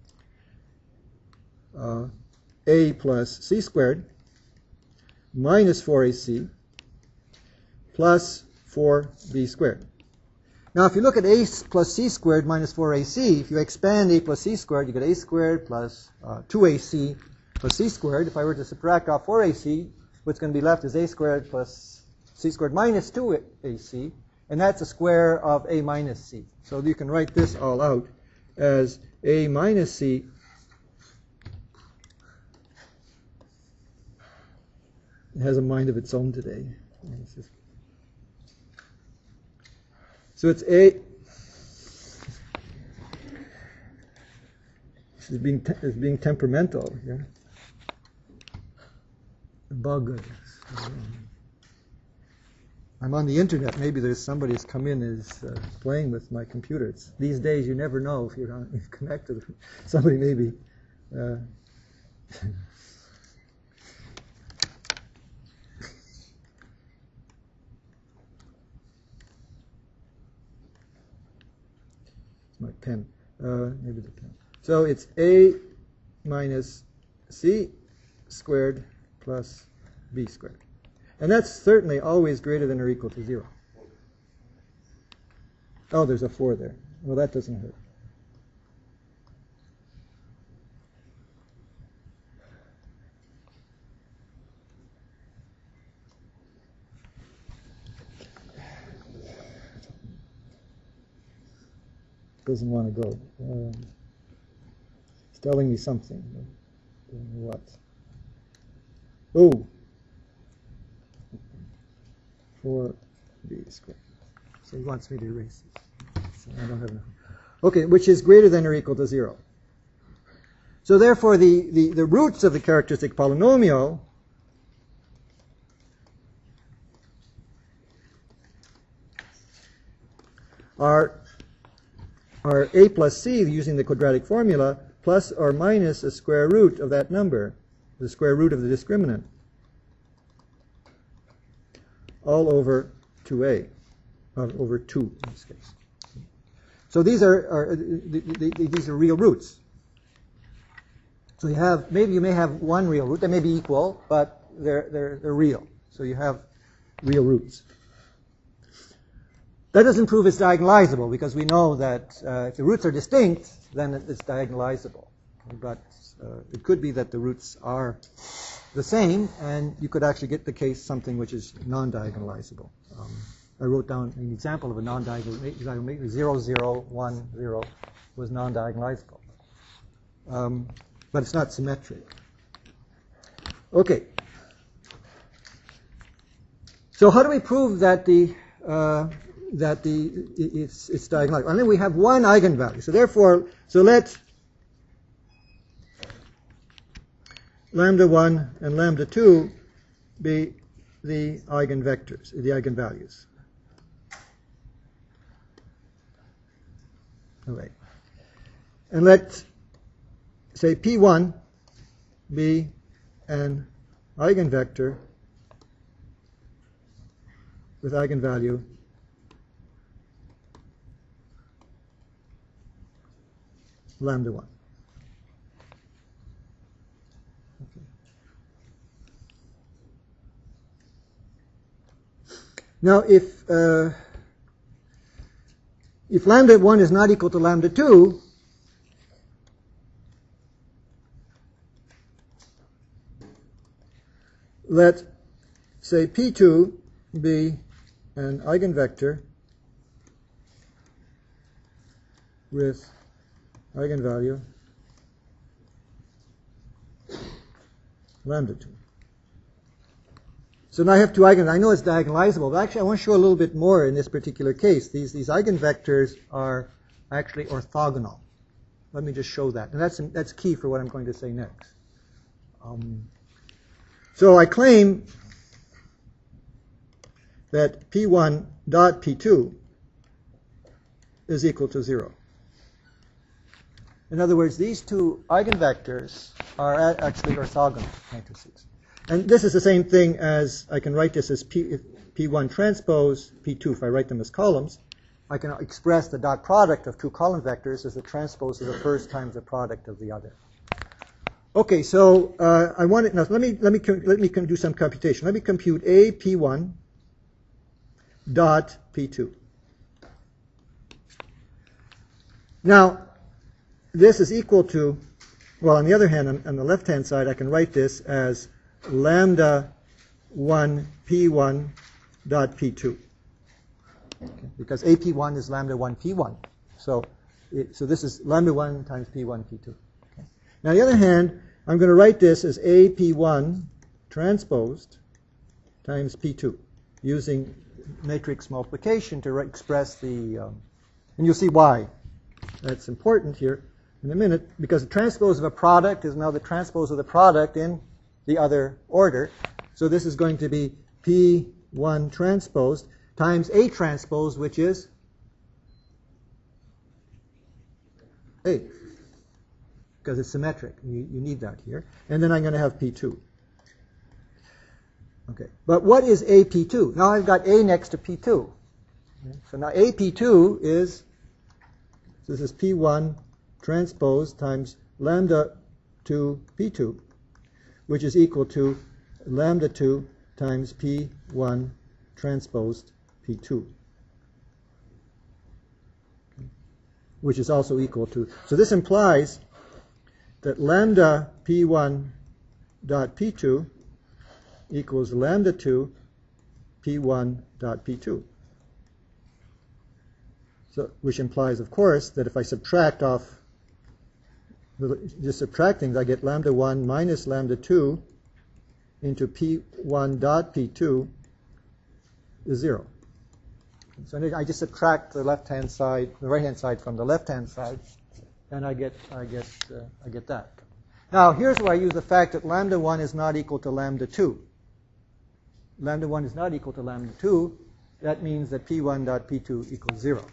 a plus c squared minus 4ac plus 4b squared. Now if you look at a plus c squared minus 4ac, if you expand a plus c squared, you get a squared plus 2ac plus c squared. If I were to subtract off 4ac, what's going to be left is a squared plus c squared minus 2ac, and that's a square of a minus c. So you can write this all out as a minus c It has a mind of its own today. So it's a. It's being temperamental. Yeah. Bug. I'm on the internet. Maybe there's somebody who's come in is playing with my computer. These days, you never know if you're connected. Somebody maybe. My pen. Maybe the pen. So it's a minus c squared plus b squared. And that's certainly always greater than or equal to 0. Oh, there's a 4 there. Well, that doesn't hurt. Doesn't want to go. It's telling me something. Don't know what? Oh. 4b squared. So he wants me to erase this. So I don't have enough. Okay, which is greater than or equal to 0. So therefore, the roots of the characteristic polynomial are a plus c, using the quadratic formula, plus or minus a square root of that number, the square root of the discriminant, all over 2a, over 2 in this case. So these are real roots. So you may have one real root. They may be equal, but they're real. So you have real roots. That doesn't prove it's diagonalizable, because we know that if the roots are distinct, then it's diagonalizable. But it could be that the roots are the same, and you could actually get the case something which is non-diagonalizable. I wrote down an example of a non-diagonal matrix. 0, 0, 1, 0 was non-diagonalizable. But it's not symmetric. Okay. So how do we prove that it's diagonalizable? And then we have one eigenvalue. So therefore, let lambda 1 and lambda 2 be the eigenvectors, the eigenvalues. All right. And let, say, P1 be an eigenvector with eigenvalue lambda 1. Okay. Now, if lambda 1 is not equal to lambda 2, let, say, P2 be an eigenvector with eigenvalue lambda 2. So now I have two eigenvectors. I know it's diagonalizable, but actually I want to show a little bit more in this particular case. These eigenvectors are actually orthogonal. Let me just show that. And that's key for what I'm going to say next. So I claim that P1 dot P2 is equal to 0. In other words, these two eigenvectors are actually orthogonal matrices. And this is the same thing as I can write this as P1 transpose P2. If I write them as columns, I can express the dot product of two column vectors as the transpose of the first times the product of the other. Okay, so I want it now. Let me do some computation. Let me compute A P1 dot P2. Now, this is equal to, well, on the other hand, on the left-hand side, I can write this as lambda 1 P1 dot P2. Okay, because AP1 is lambda 1 P1. So this is lambda 1 times P1 P2. Okay. Now, on the other hand, I'm going to write this as AP1 transposed times P2 using matrix multiplication to express the, and you'll see why that's important here in a minute, because the transpose of a product is now the transpose of the product in the other order. So this is going to be P1 transposed times A transpose, which is A, because it's symmetric. You need that here. And then I'm going to have P2. Okay, but what is AP2? Now I've got A next to P2. Okay. So now AP2 is, so this is P1 transpose times lambda 2 P2, which is equal to lambda 2 times P1 transposed P2, which is also equal to, so this implies that lambda P1 dot P2 equals lambda 2 P1 dot P2. So, which implies, of course, that if I subtract off, just subtracting, I get lambda 1 minus lambda 2 into P1 dot P2 is 0. So I just subtract the left-hand side, the right-hand side from the left-hand side, and I get that. Now, here's where I use the fact that lambda 1 is not equal to lambda 2. Lambda 1 is not equal to lambda 2. That means that P1 dot P2 equals 0.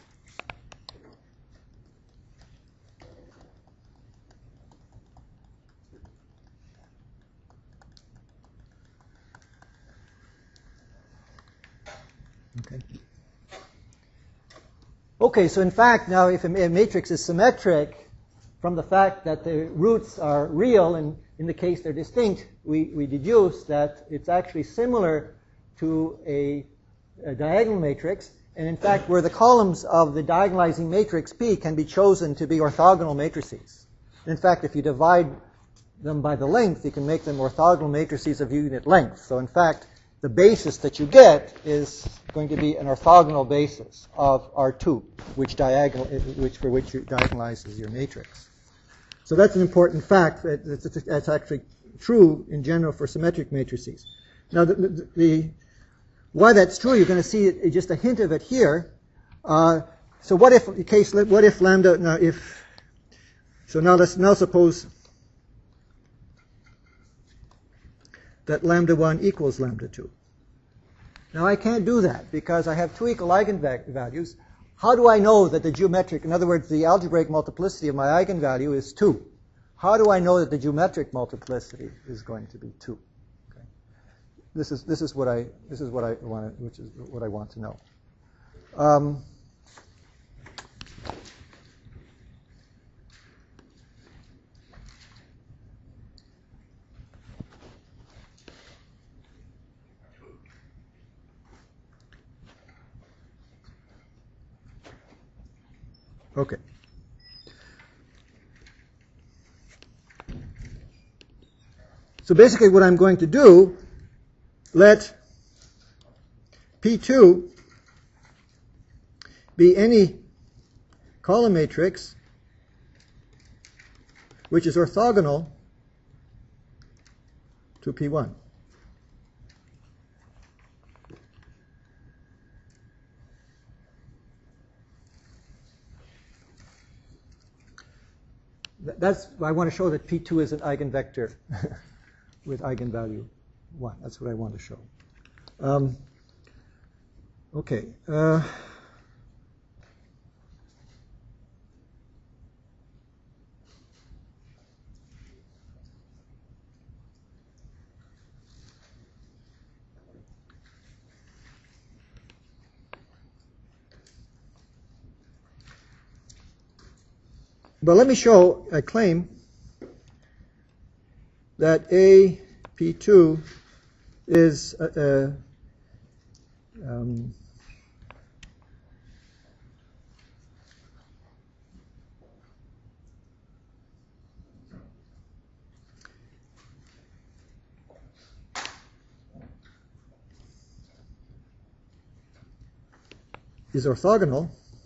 Okay, so in fact, now if a matrix is symmetric, from the fact that the roots are real, and in the case they're distinct, we deduce that it's actually similar to a diagonal matrix. And in fact, where the columns of the diagonalizing matrix P can be chosen to be orthogonal matrices. In fact, if you divide them by the length, you can make them orthogonal matrices of unit length. So in fact, the basis that you get is going to be an orthogonal basis of R2, for which you diagonalizes your matrix. So that's an important fact. That's actually true in general for symmetric matrices. Now, why that's true, you're going to see just a hint of it here. So what if lambda? Now suppose that lambda 1 equals lambda 2. Now I can't do that because I have two equal eigenvalues. How do I know that the geometric, in other words, the algebraic multiplicity of my eigenvalue is 2? How do I know that the geometric multiplicity is going to be 2? This is what I want to know. Okay. So basically what I'm going to do, let P2 be any column matrix which is orthogonal to P1. That's, I want to show that P2 is an eigenvector with eigenvalue 1. That's what I want to show. Okay. But let me show, I claim that AP2 is orthogonal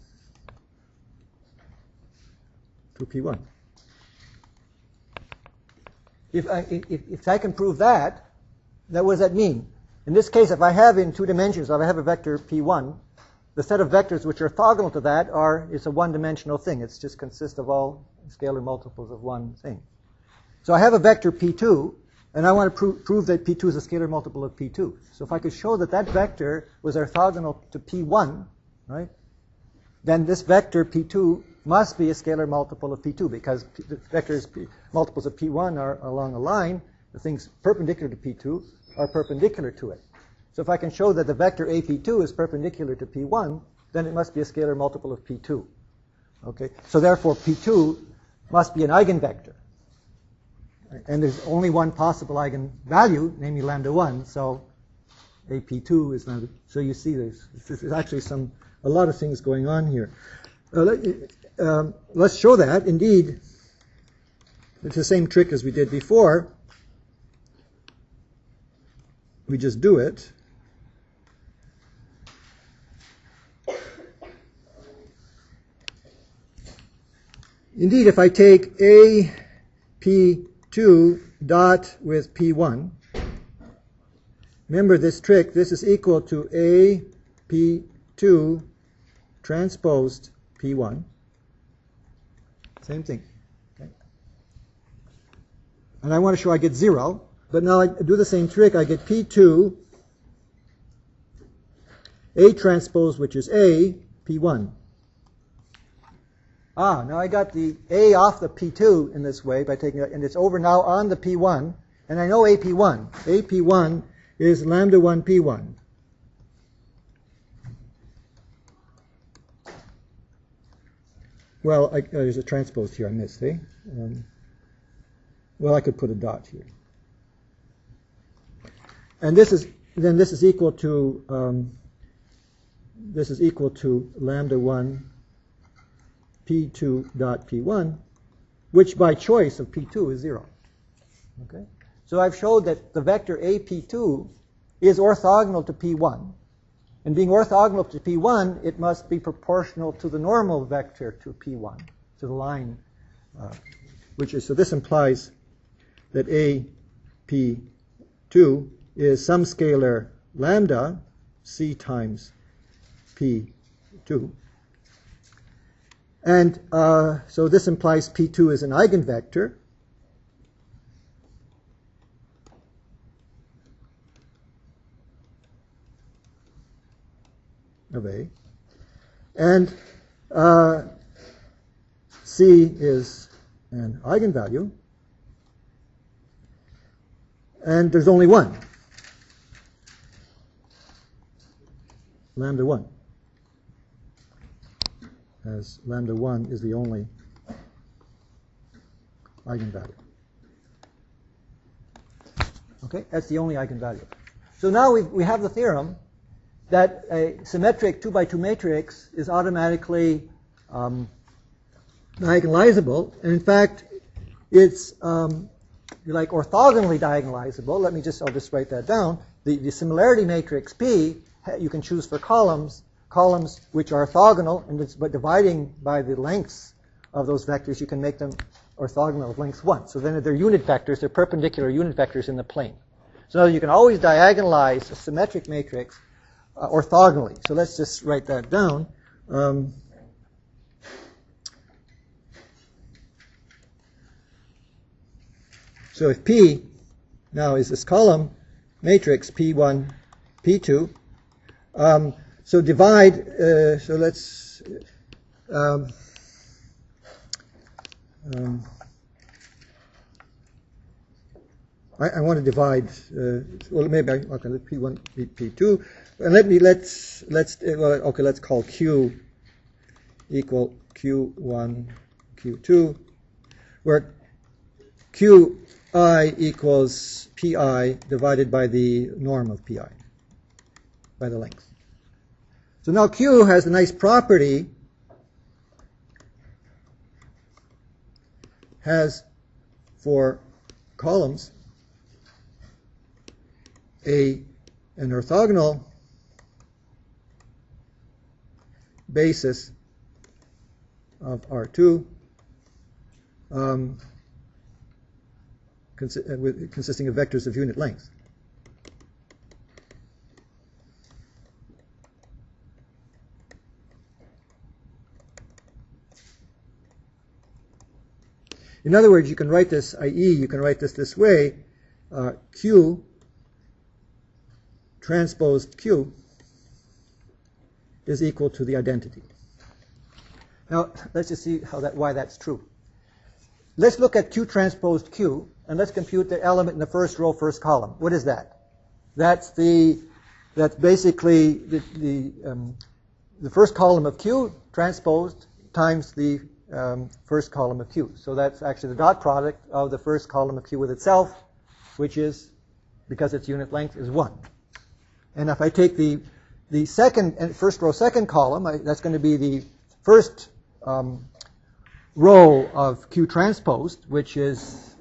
to P1. If I can prove that, what does that mean? In this case, if I have in 2 dimensions, if I have a vector P1, the set of vectors which are orthogonal to that is a one-dimensional thing. It just consists of all scalar multiples of one thing. So I have a vector P2, and I want to prove that P2 is a scalar multiple of P2. So if I could show that that vector was orthogonal to P1, right, then this vector P2 must be a scalar multiple of P2 because the vectors multiples of P1 are along a line. The things perpendicular to P2 are perpendicular to it. So if I can show that the vector AP2 is perpendicular to P1, then it must be a scalar multiple of P2. Okay? So therefore P2 must be an eigenvector. And there's only one possible eigenvalue, namely lambda 1, so AP2 is lambda. So you see there's actually a lot of things going on here. Let's show that. Indeed, it's the same trick as we did before. We just do it. Indeed, if I take A P2 dot with P1, remember this trick, this is equal to A P2 transposed P1. Same thing. Okay. And I want to show I get 0. But now I do the same trick. I get P2, A transpose, which is A, P1. Now I got the A off the P2 in this way by taking it, and it's over now on the P1. And I know AP1. AP1 is lambda 1 P1. Well, there's a transpose here I missed, eh? Well, I could put a dot here. And this is equal to lambda 1 P2 dot P1, which by choice of P2 is 0. Okay? So I've showed that the vector AP2 is orthogonal to P1. And being orthogonal to P1, it must be proportional to the normal vector to P1, to the line, so this implies that AP2 is some scalar lambda c times P2. And so this implies P2 is an eigenvector. Of A. And C is an eigenvalue. And there's only one. lambda 1, as lambda 1 is the only eigenvalue. Okay, that's the only eigenvalue. So now we have the theorem that a symmetric 2 by 2 matrix is automatically diagonalizable, and in fact, it's like orthogonally diagonalizable. I'll just write that down. The similarity matrix P, you can choose for columns which are orthogonal, and but dividing by the lengths of those vectors, you can make them orthogonal of length 1. So then they're unit vectors, they're perpendicular unit vectors in the plane. So you can always diagonalize a symmetric matrix orthogonally. So let's just write that down. So if P now is this column matrix P1, P2, so divide, so let's, I want to divide, well maybe okay, let P1, P2, and let's call Q equal Q1, Q2, where Qi equals Pi divided by the norm of Pi, by the length. So now Q has a nice property, has for columns an orthogonal basis of R2 consisting of vectors of unit length. In other words, you can write this, i.e., you can write this way, Q transposed Q is equal to the identity. Now, let's just see why that's true. Let's look at Q transposed Q, and let's compute the element in the first row, first column. What is that? That's basically the first column of Q transposed times the first column of Q. So that's actually the dot product of the first column of Q with itself, which is, because its unit length is 1. And if I take the first row, second column, that's going to be the first row of Q transposed, which is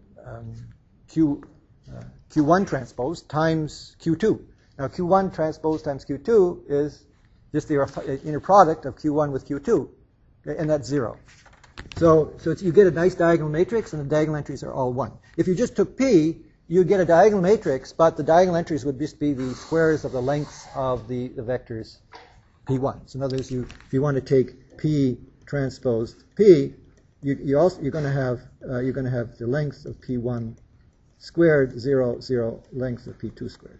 Q1 transposed times Q2. Now Q1 transposed times Q2 is just the inner product of Q1 with Q2, and that's 0. So you get a nice diagonal matrix, and the diagonal entries are all 1. If you just took P, you'd get a diagonal matrix, but the diagonal entries would just be the squares of the lengths of the vectors P1. So in other words, if you want to take P transposed P, you're going to have the length of P1 squared, 0, 0, length of P2 squared.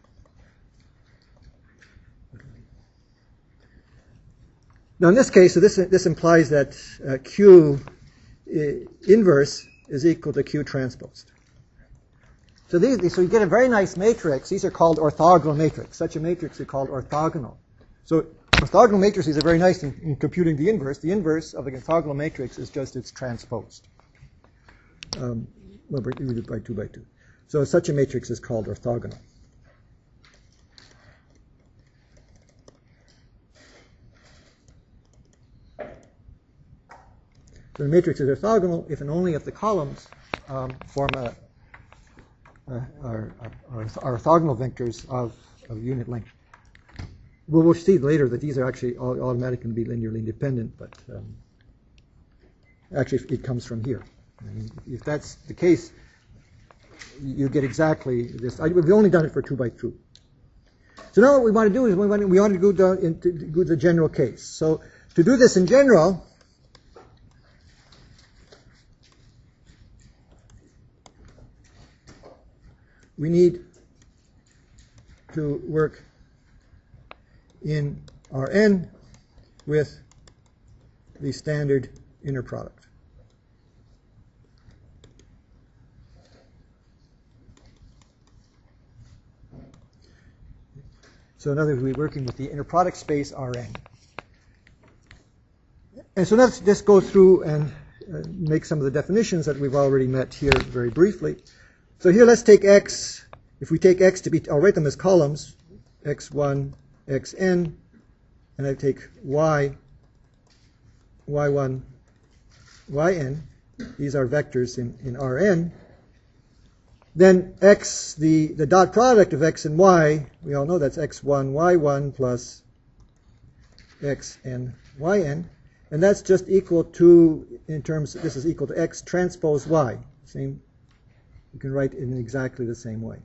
Now in this case, so this implies that Q inverse is equal to Q transposed. So you get a very nice matrix. These are called orthogonal matrix. Such a matrix is called orthogonal. So orthogonal matrices are very nice in computing the inverse. The inverse of an orthogonal matrix is just its transposed. Well, we do it by 2 by 2. So such a matrix is called orthogonal. So the matrix is orthogonal if and only if the columns form are orthogonal vectors of unit length. We'll see later that these are actually automatically be linearly independent, but actually it comes from here. I mean, if that's the case, you get exactly this. We've only done it for 2 by 2. So now what we want to do is we want to go to the general case. So to do this in general, we need to work in Rn with the standard inner product. So in other words, we're working with the inner product space Rn. And so let's just go through and make some of the definitions that we've already met here very briefly. So here let's take x. If we take x to be, I'll write them as columns, x1, xn, and I take y, y1, yn. These are vectors in Rn. Then x, the dot product of x and y, we all know that's x1, y1 plus xn, yn. And that's just equal to, in terms, this is equal to x transpose y. Same, you can write it in exactly the same way.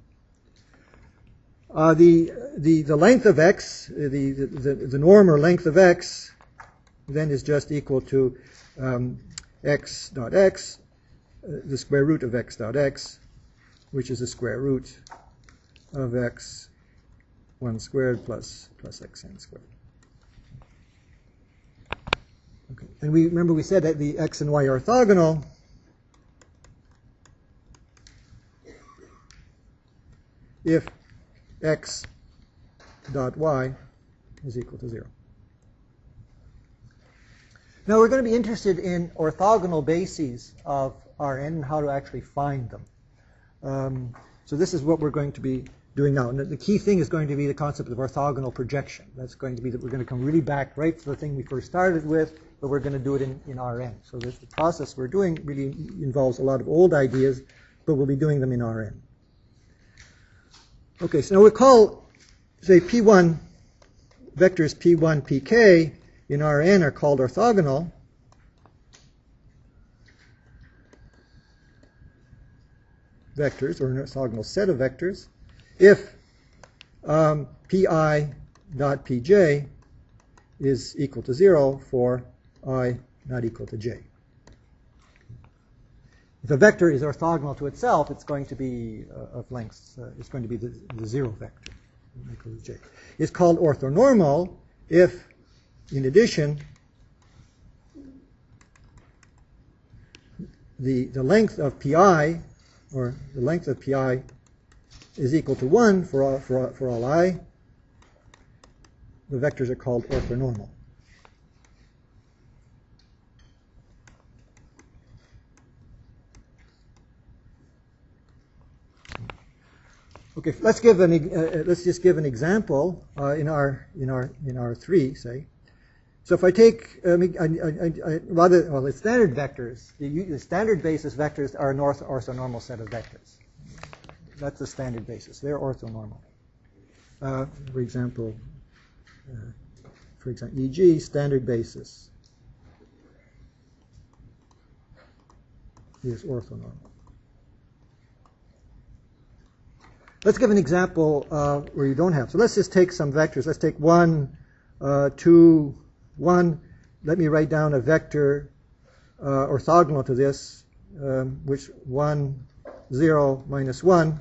The length of x, the norm or length of x, then is just equal to x dot x, the square root of x dot x, which is the square root of x 1 squared plus xn squared. Okay. And remember we said that the x and y are orthogonal. If x dot y is equal to 0. Now we're going to be interested in orthogonal bases of Rn and how to actually find them. So this is what we're going to be doing now. And the key thing is going to be the concept of orthogonal projection. That's going to be that we're going to come really back right to the thing we first started with, but we're going to do it in Rn. So the process we're doing really involves a lot of old ideas, but we'll be doing them in Rn. Okay, so now we call, say, P1, vectors P1, Pk in Rn are called orthogonal. Vectors, or an orthogonal set of vectors, if Pi dot Pj is equal to 0 for I not equal to j. If a vector is orthogonal to itself, it's going to be of length, it's going to be the 0 vector equal to j. It's called orthonormal if, in addition, the length of Pi, or the length of Pi, is equal to 1 for all I. The vectors are called orthonormal. Okay, let's just give an example in our 3, say. So if I take the standard vectors, the standard basis vectors are an orthonormal set of vectors. That's the standard basis. They're orthonormal. For example, e.g. standard basis is orthonormal. Let's give an example where you don't have. So let's just take some vectors. Let's take 1, 2, 1. Let me write down a vector orthogonal to this, which 1, 0, minus 1.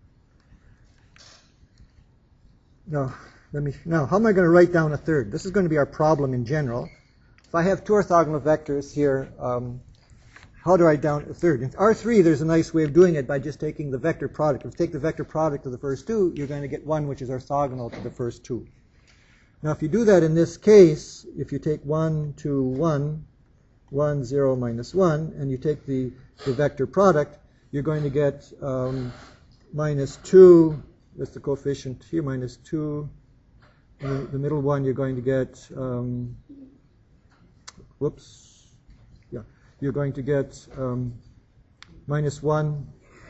Now, how am I going to write down a third? This is going to be our problem in general. If I have two orthogonal vectors here, how do I write down a third? In R3, there's a nice way of doing it by just taking the vector product. If you take the vector product of the first two, you're going to get one which is orthogonal to the first two. Now, if you do that in this case, if you take 1, 2, 1, 1, 0, minus 1, and you take the vector product, you're going to get minus 2. That's the coefficient here, minus 2. And the middle one, you're going to get, you're going to get minus 1,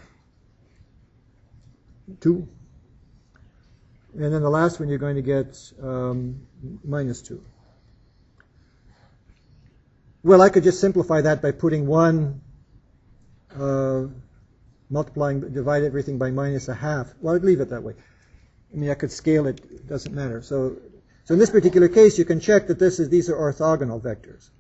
2. And then the last one, you're going to get minus 2. Well, I could just simplify that by putting 1, divide everything by minus a half. Well, I'd leave it that way. I mean, I could scale it. It doesn't matter. So in this particular case, you can check that these are orthogonal vectors.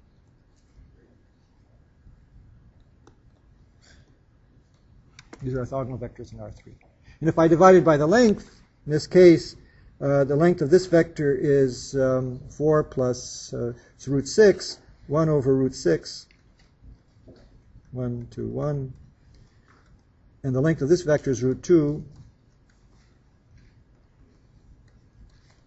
These are orthogonal vectors in R3. And if I divide it by the length, in this case, the length of this vector is 4 plus it's root 6, 1 over root 6, 1, 2, 1. And the length of this vector is root 2.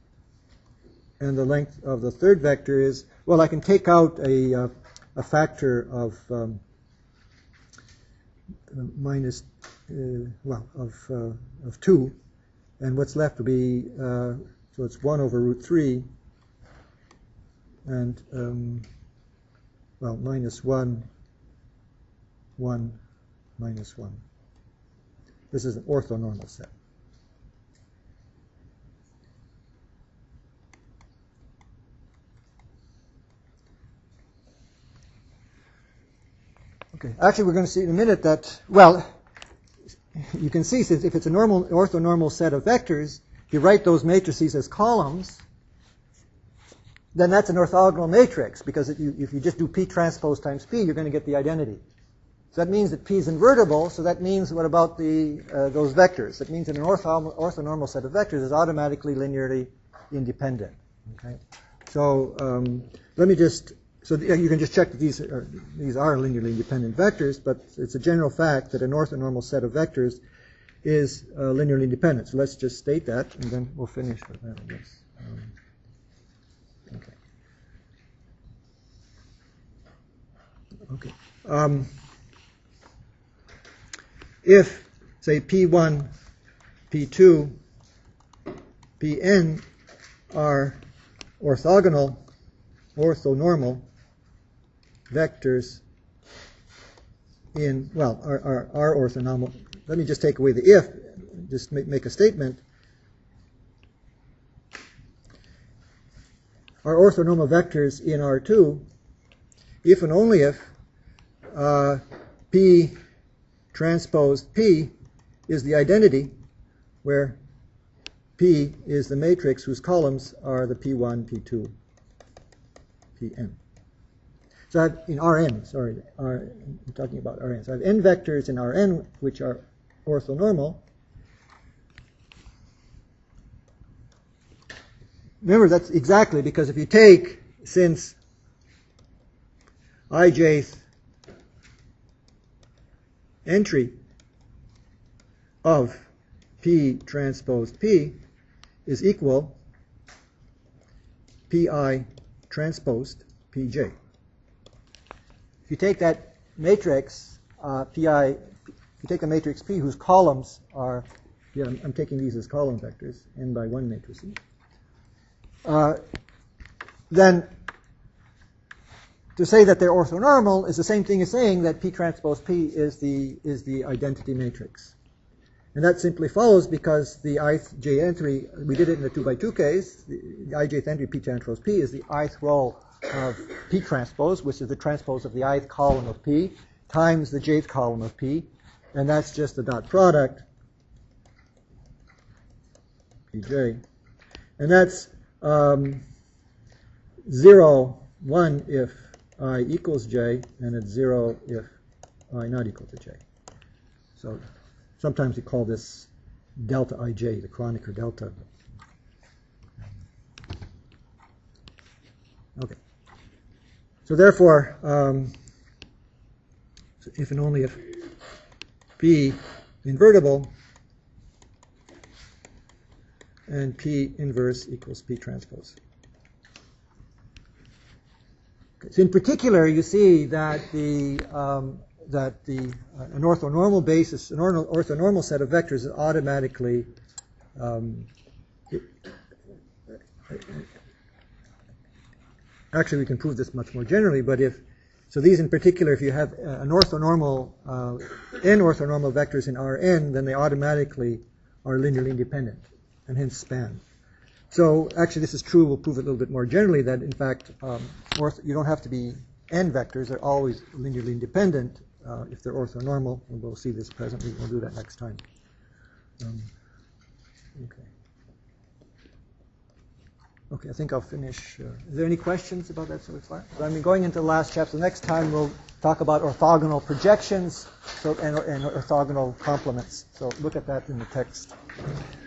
and the length of the third vector is, well, I can take out a factor of minus, of 2, and what's left will be, so it's 1 over root 3, and, minus 1, 1, minus 1. This is an orthonormal set. Okay. Actually, we're going to see in a minute that, well, you can see since if it's a normal orthonormal set of vectors, you write those matrices as columns, then that's an orthogonal matrix, because if you just do P transpose times P, you're going to get the identity. So that means that P is invertible, so that means what about those vectors? That means that an orthonormal set of vectors is automatically linearly independent. Okay? So let me just, so you can just check that these are linearly independent vectors, but it's a general fact that an orthonormal set of vectors is linearly independent. So let's just state that, and then we'll finish with that, I guess. Okay. If, say, P1, P2, Pn are orthonormal vectors in, well, are orthonormal. Let me just take away the if, just make a statement. Are orthonormal vectors in R2 if and only if P transpose P is the identity where P is the matrix whose columns are the P1, P2, Pn. So I have in Rn, I'm talking about Rn. So I have n vectors in Rn which are orthonormal. Remember, that's exactly because if you take, since ijth entry of P transpose P is equal Pi transposed Pj. If you take that matrix, if you take a matrix P whose columns are, I'm taking these as column vectors, n by 1 matrices, then to say that they're orthonormal is the same thing as saying that P transpose P is the identity matrix. And that simply follows because the ith j entry, we did it in the 2 by 2 case, the ijth entry P transpose P is the ith row of P transpose, which is the transpose of the ith column of P, times the jth column of P, and that's just the dot product, Pj. And that's 0, 1 if I equals j, and it's 0 if I not equal to j. So sometimes we call this delta ij, the Kronecker delta. Okay. So therefore, if and only if P invertible and P inverse equals P transpose. Okay. So in particular, you see that an orthonormal basis, an orthonormal set of vectors is automatically actually we can prove this much more generally, but so these in particular, if you have an orthonormal, n orthonormal vectors in Rn, then they automatically are linearly independent and hence span. So actually this is true, we'll prove it a little bit more generally that in fact you don't have to be n vectors, they're always linearly independent if they're orthonormal, and we'll see this presently, we'll do that next time. Okay, I think I'll finish. Is there any questions about that so far? So I'm going into the last chapter. Next time we'll talk about orthogonal projections and orthogonal complements. So look at that in the text.